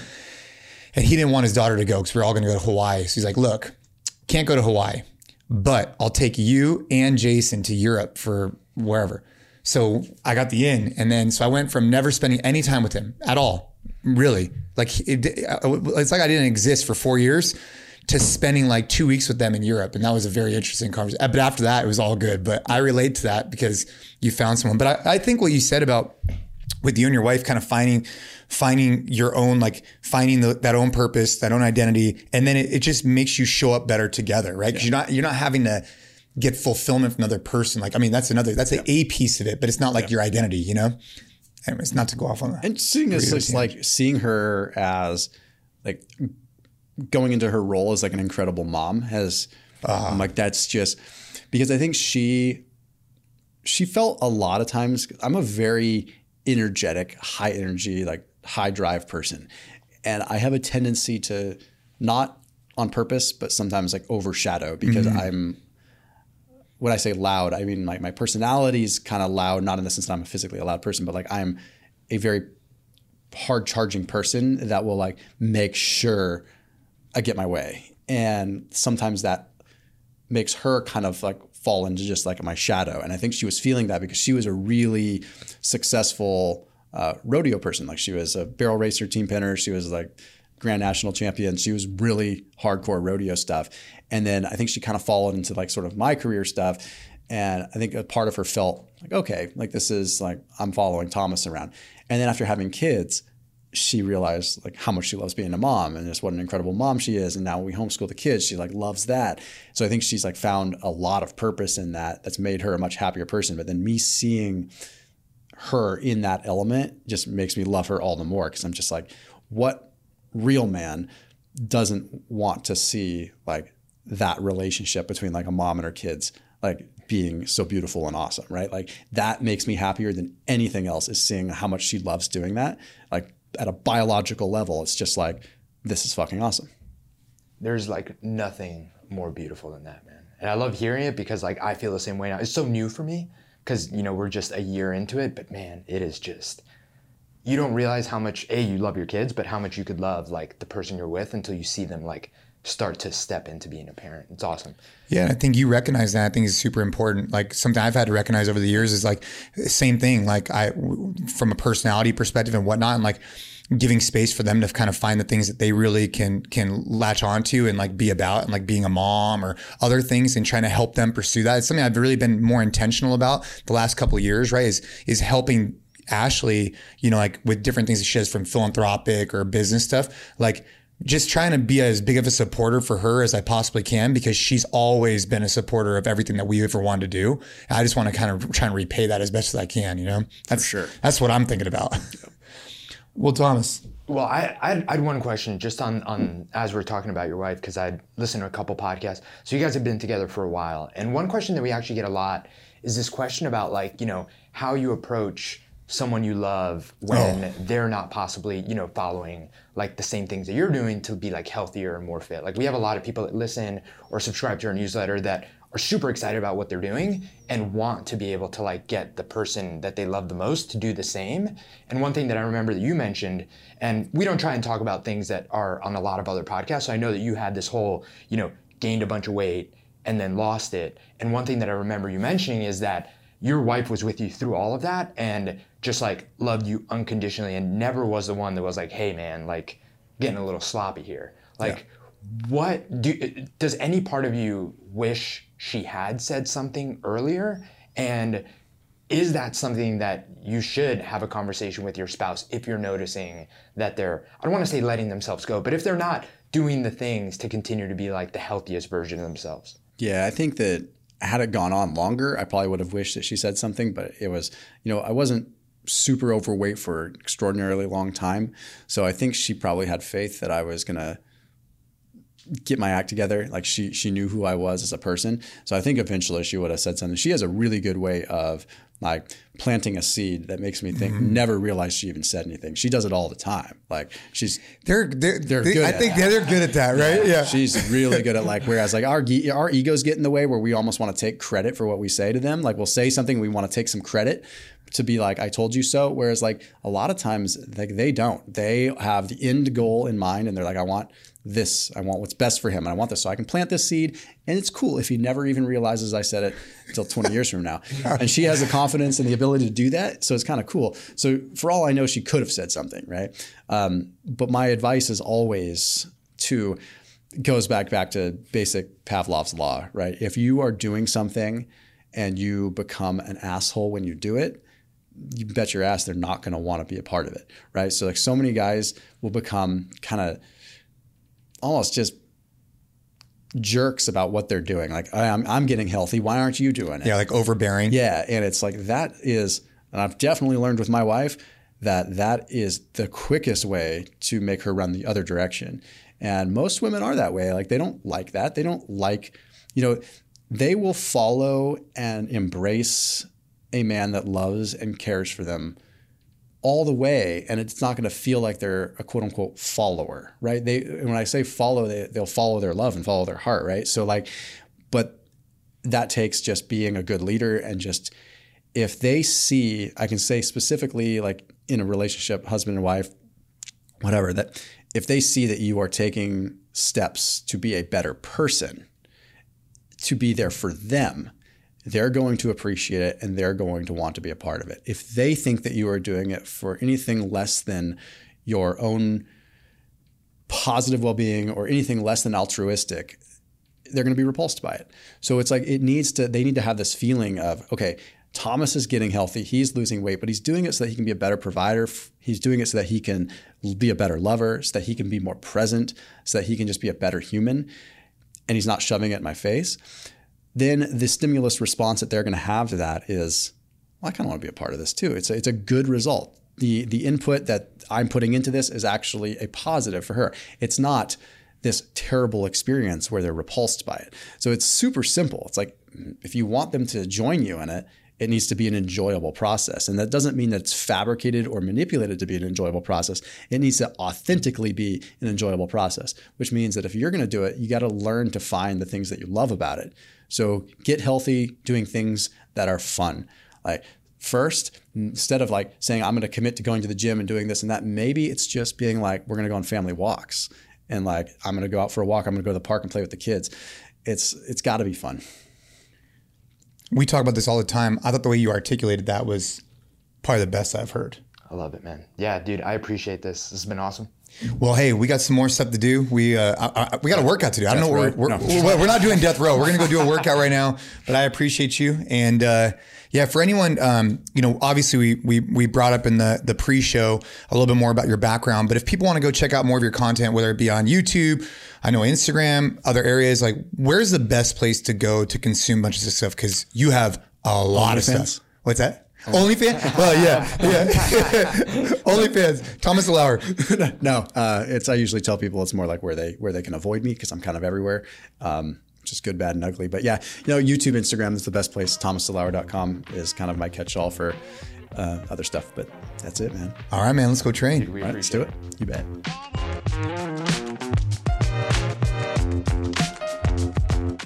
And he didn't want his daughter to go because we we're all going to go to Hawaii. So he's like, look, can't go to Hawaii, but I'll take you and Jason to Europe for wherever. So I got the in. And then, so I went from never spending any time with him at all, really. Like it, it's like I didn't exist for four years to spending like two weeks with them in Europe. And that was a very interesting conversation. But after that, it was all good. But I relate to that because you found someone. But I, I think what you said about with you and your wife kind of finding, finding your own, like finding the, that own purpose, that own identity. And then it, it just makes you show up better together, right? Cause yeah. you're not, you're not having to get fulfillment from another person. Like, I mean, that's another, that's yeah. a, a piece of it, but it's not like yeah. your identity, you know? Anyways, not to go off on that. And seeing this, it's like seeing her as like going into her role as like an incredible mom has, uh, I'm like, that's just because I think she, she felt a lot of times, I'm a very energetic, high energy, like high drive person. And I have a tendency to not on purpose, but sometimes like overshadow because mm-hmm. I'm, when I say loud, I mean, like my personality is kind of loud, not in the sense that I'm a physically a loud person, but like I'm a very hard charging person that will like make sure I get my way. And sometimes that makes her kind of like fall into just like my shadow. And I think she was feeling that because she was a really successful uh, rodeo person. Like she was a barrel racer, team pinner. She was like grand national champion. She was really hardcore rodeo stuff. And then I think she kind of followed into like sort of my career stuff. And I think a part of her felt like, okay, like this is like, I'm following Thomas around. And then after having kids, she realized like how much she loves being a mom and just what an incredible mom she is. And now we homeschool the kids, she like loves that. So I think she's like found a lot of purpose in that. That's made her a much happier person. But then me seeing her in that element just makes me love her all the more. Cause I'm just like, what real man doesn't want to see like that relationship between like a mom and her kids, like being so beautiful and awesome, right? Like that makes me happier than anything else is seeing how much she loves doing that. Like at a biological level, it's just like, this is fucking awesome. There's like nothing more beautiful than that, man. And I love hearing it because like I feel the same way now. It's so new for me because, you know, we're just a year into it, but man, it is just, you don't realize how much, A, you love your kids, but how much you could love like the person you're with until you see them like start to step into being a parent. It's awesome. Yeah, I think you recognize that. I think is super important. Like something I've had to recognize over the years is like same thing. Like I, from a personality perspective and whatnot, and like giving space for them to kind of find the things that they really can can latch onto and like be about, and like being a mom or other things, and trying to help them pursue that. It's something I've really been more intentional about the last couple of years. Right? Is is helping Ashley, you know, like with different things that she does from philanthropic or business stuff, like. Just trying to be as big of a supporter for her as I possibly can, because she's always been a supporter of everything that we ever wanted to do. And I just want to kind of try and repay that as best as I can, you know? That's for sure. That's what I'm thinking about. Well, Thomas. Well, I, I, had, I had one question just on, on as we're talking about your wife, because I'd listened to a couple podcasts. So you guys have been together for a while. And one question that we actually get a lot is this question about like, you know, how you approach someone you love when oh. they're not possibly, you know, following like the same things that you're doing to be like healthier and more fit. Like we have a lot of people that listen or subscribe to our newsletter that are super excited about what they're doing and want to be able to like get the person that they love the most to do the same. And one thing that I remember that you mentioned, and we don't try and talk about things that are on a lot of other podcasts. So I know that you had this whole, you know, gained a bunch of weight and then lost it. And one thing that I remember you mentioning is that your wife was with you through all of that and just like loved you unconditionally and never was the one that was like, hey man, like getting a little sloppy here. Like yeah. what do, does any part of you wish she had said something earlier? And is that something that you should have a conversation with your spouse if you're noticing that they're, I don't want to say letting themselves go, but if they're not doing the things to continue to be like the healthiest version of themselves? Yeah, I think that had it gone on longer, I probably would have wished that she said something, but it was, you know, I wasn't super overweight for an extraordinarily long time. So I think she probably had faith that I was going to get my act together. Like she, she knew who I was as a person. So I think eventually she would have said something. She has a really good way of like planting a seed that makes me think, mm-hmm. never realize she even said anything. She does it all the time. Like she's, they're, they're, they're they, good I at think that. they're good at that, right? Yeah. yeah. She's really good at like, whereas like our, our egos get in the way where we almost want to take credit for what we say to them. Like we'll say something, we want to take some credit to be like, I told you so. Whereas like a lot of times like they don't, they have the end goal in mind and they're like, I want this, I want what's best for him. And I want this. So I can plant this seed. And it's cool if he never even realizes I said it until twenty years from now. And she has the confidence and the ability to do that. So it's kind of cool. So for all I know, she could have said something, right? Um, but my advice is always to, goes back, back to basic Pavlov's law, right? If you are doing something and you become an asshole when you do it, you bet your ass they're not going to want to be a part of it, right? So like so many guys will become kind of almost just jerks about what they're doing. Like, I'm, I'm getting healthy. Why aren't you doing it? Yeah, like overbearing. Yeah, and it's like that is, and I've definitely learned with my wife that that is the quickest way to make her run the other direction. And most women are that way. Like they don't like that. They don't like, you know, they will follow and embrace a man that loves and cares for them all the way, and it's not going to feel like they're a quote unquote follower, right? They, when I say follow, they, they'll follow their love and follow their heart, right? So like, but that takes just being a good leader, and just if they see, I can say specifically like in a relationship, husband and wife, whatever, that if they see that you are taking steps to be a better person, to be there for them, they're going to appreciate it and they're going to want to be a part of it. If they think that you are doing it for anything less than your own positive well-being or anything less than altruistic, they're going to be repulsed by it. So it's like it needs to, they need to have this feeling of, okay, Thomas is getting healthy. He's losing weight, but he's doing it so that he can be a better provider. He's doing it so that he can be a better lover, so that he can be more present, so that he can just be a better human. And he's not shoving it in my face. Then the stimulus response that they're going to have to that is, well, I kind of want to be a part of this too. It's a, it's a good result. The, the input that I'm putting into this is actually a positive for her. It's not this terrible experience where they're repulsed by it. So it's super simple. It's like, if you want them to join you in it, it needs to be an enjoyable process. And that doesn't mean that it's fabricated or manipulated to be an enjoyable process. It needs to authentically be an enjoyable process, which means that if you're going to do it, you got to learn to find the things that you love about it. So get healthy doing things that are fun. Like first, instead of like saying, I'm going to commit to going to the gym and doing this and that, maybe it's just being like, we're going to go on family walks. And like, I'm going to go out for a walk. I'm going to go to the park and play with the kids. It's It's got to be fun. We talk about this all the time. I thought the way you articulated that was probably the best I've heard. I love it, man. Yeah, dude, I appreciate this. This has been awesome. Well, hey, we got some more stuff to do. We uh, I, I, we got a workout to do. I don't know. We're, we're, no. we're, we're not doing death row. We're going to go do a workout right now. But I appreciate you. And uh, yeah, for anyone, um, you know, obviously we we we brought up in the the pre-show a little bit more about your background. But if people want to go check out more of your content, whether it be on YouTube, I know Instagram, other areas, like where's the best place to go to consume a bunch of this stuff? Because you have a lot of stuff. What's that? OnlyFans? Well, yeah, yeah. OnlyFans. Thomas DeLauer. No, uh, it's. I usually tell people it's more like where they where they can avoid me because I'm kind of everywhere, um, just good, bad, and ugly. But yeah, you know, YouTube, Instagram is the best place. Thomas DeLauer dot com is kind of my catch-all for uh, other stuff. But that's it, man. All right, man. Let's go train. Dude, we All right, let's do it. You bet.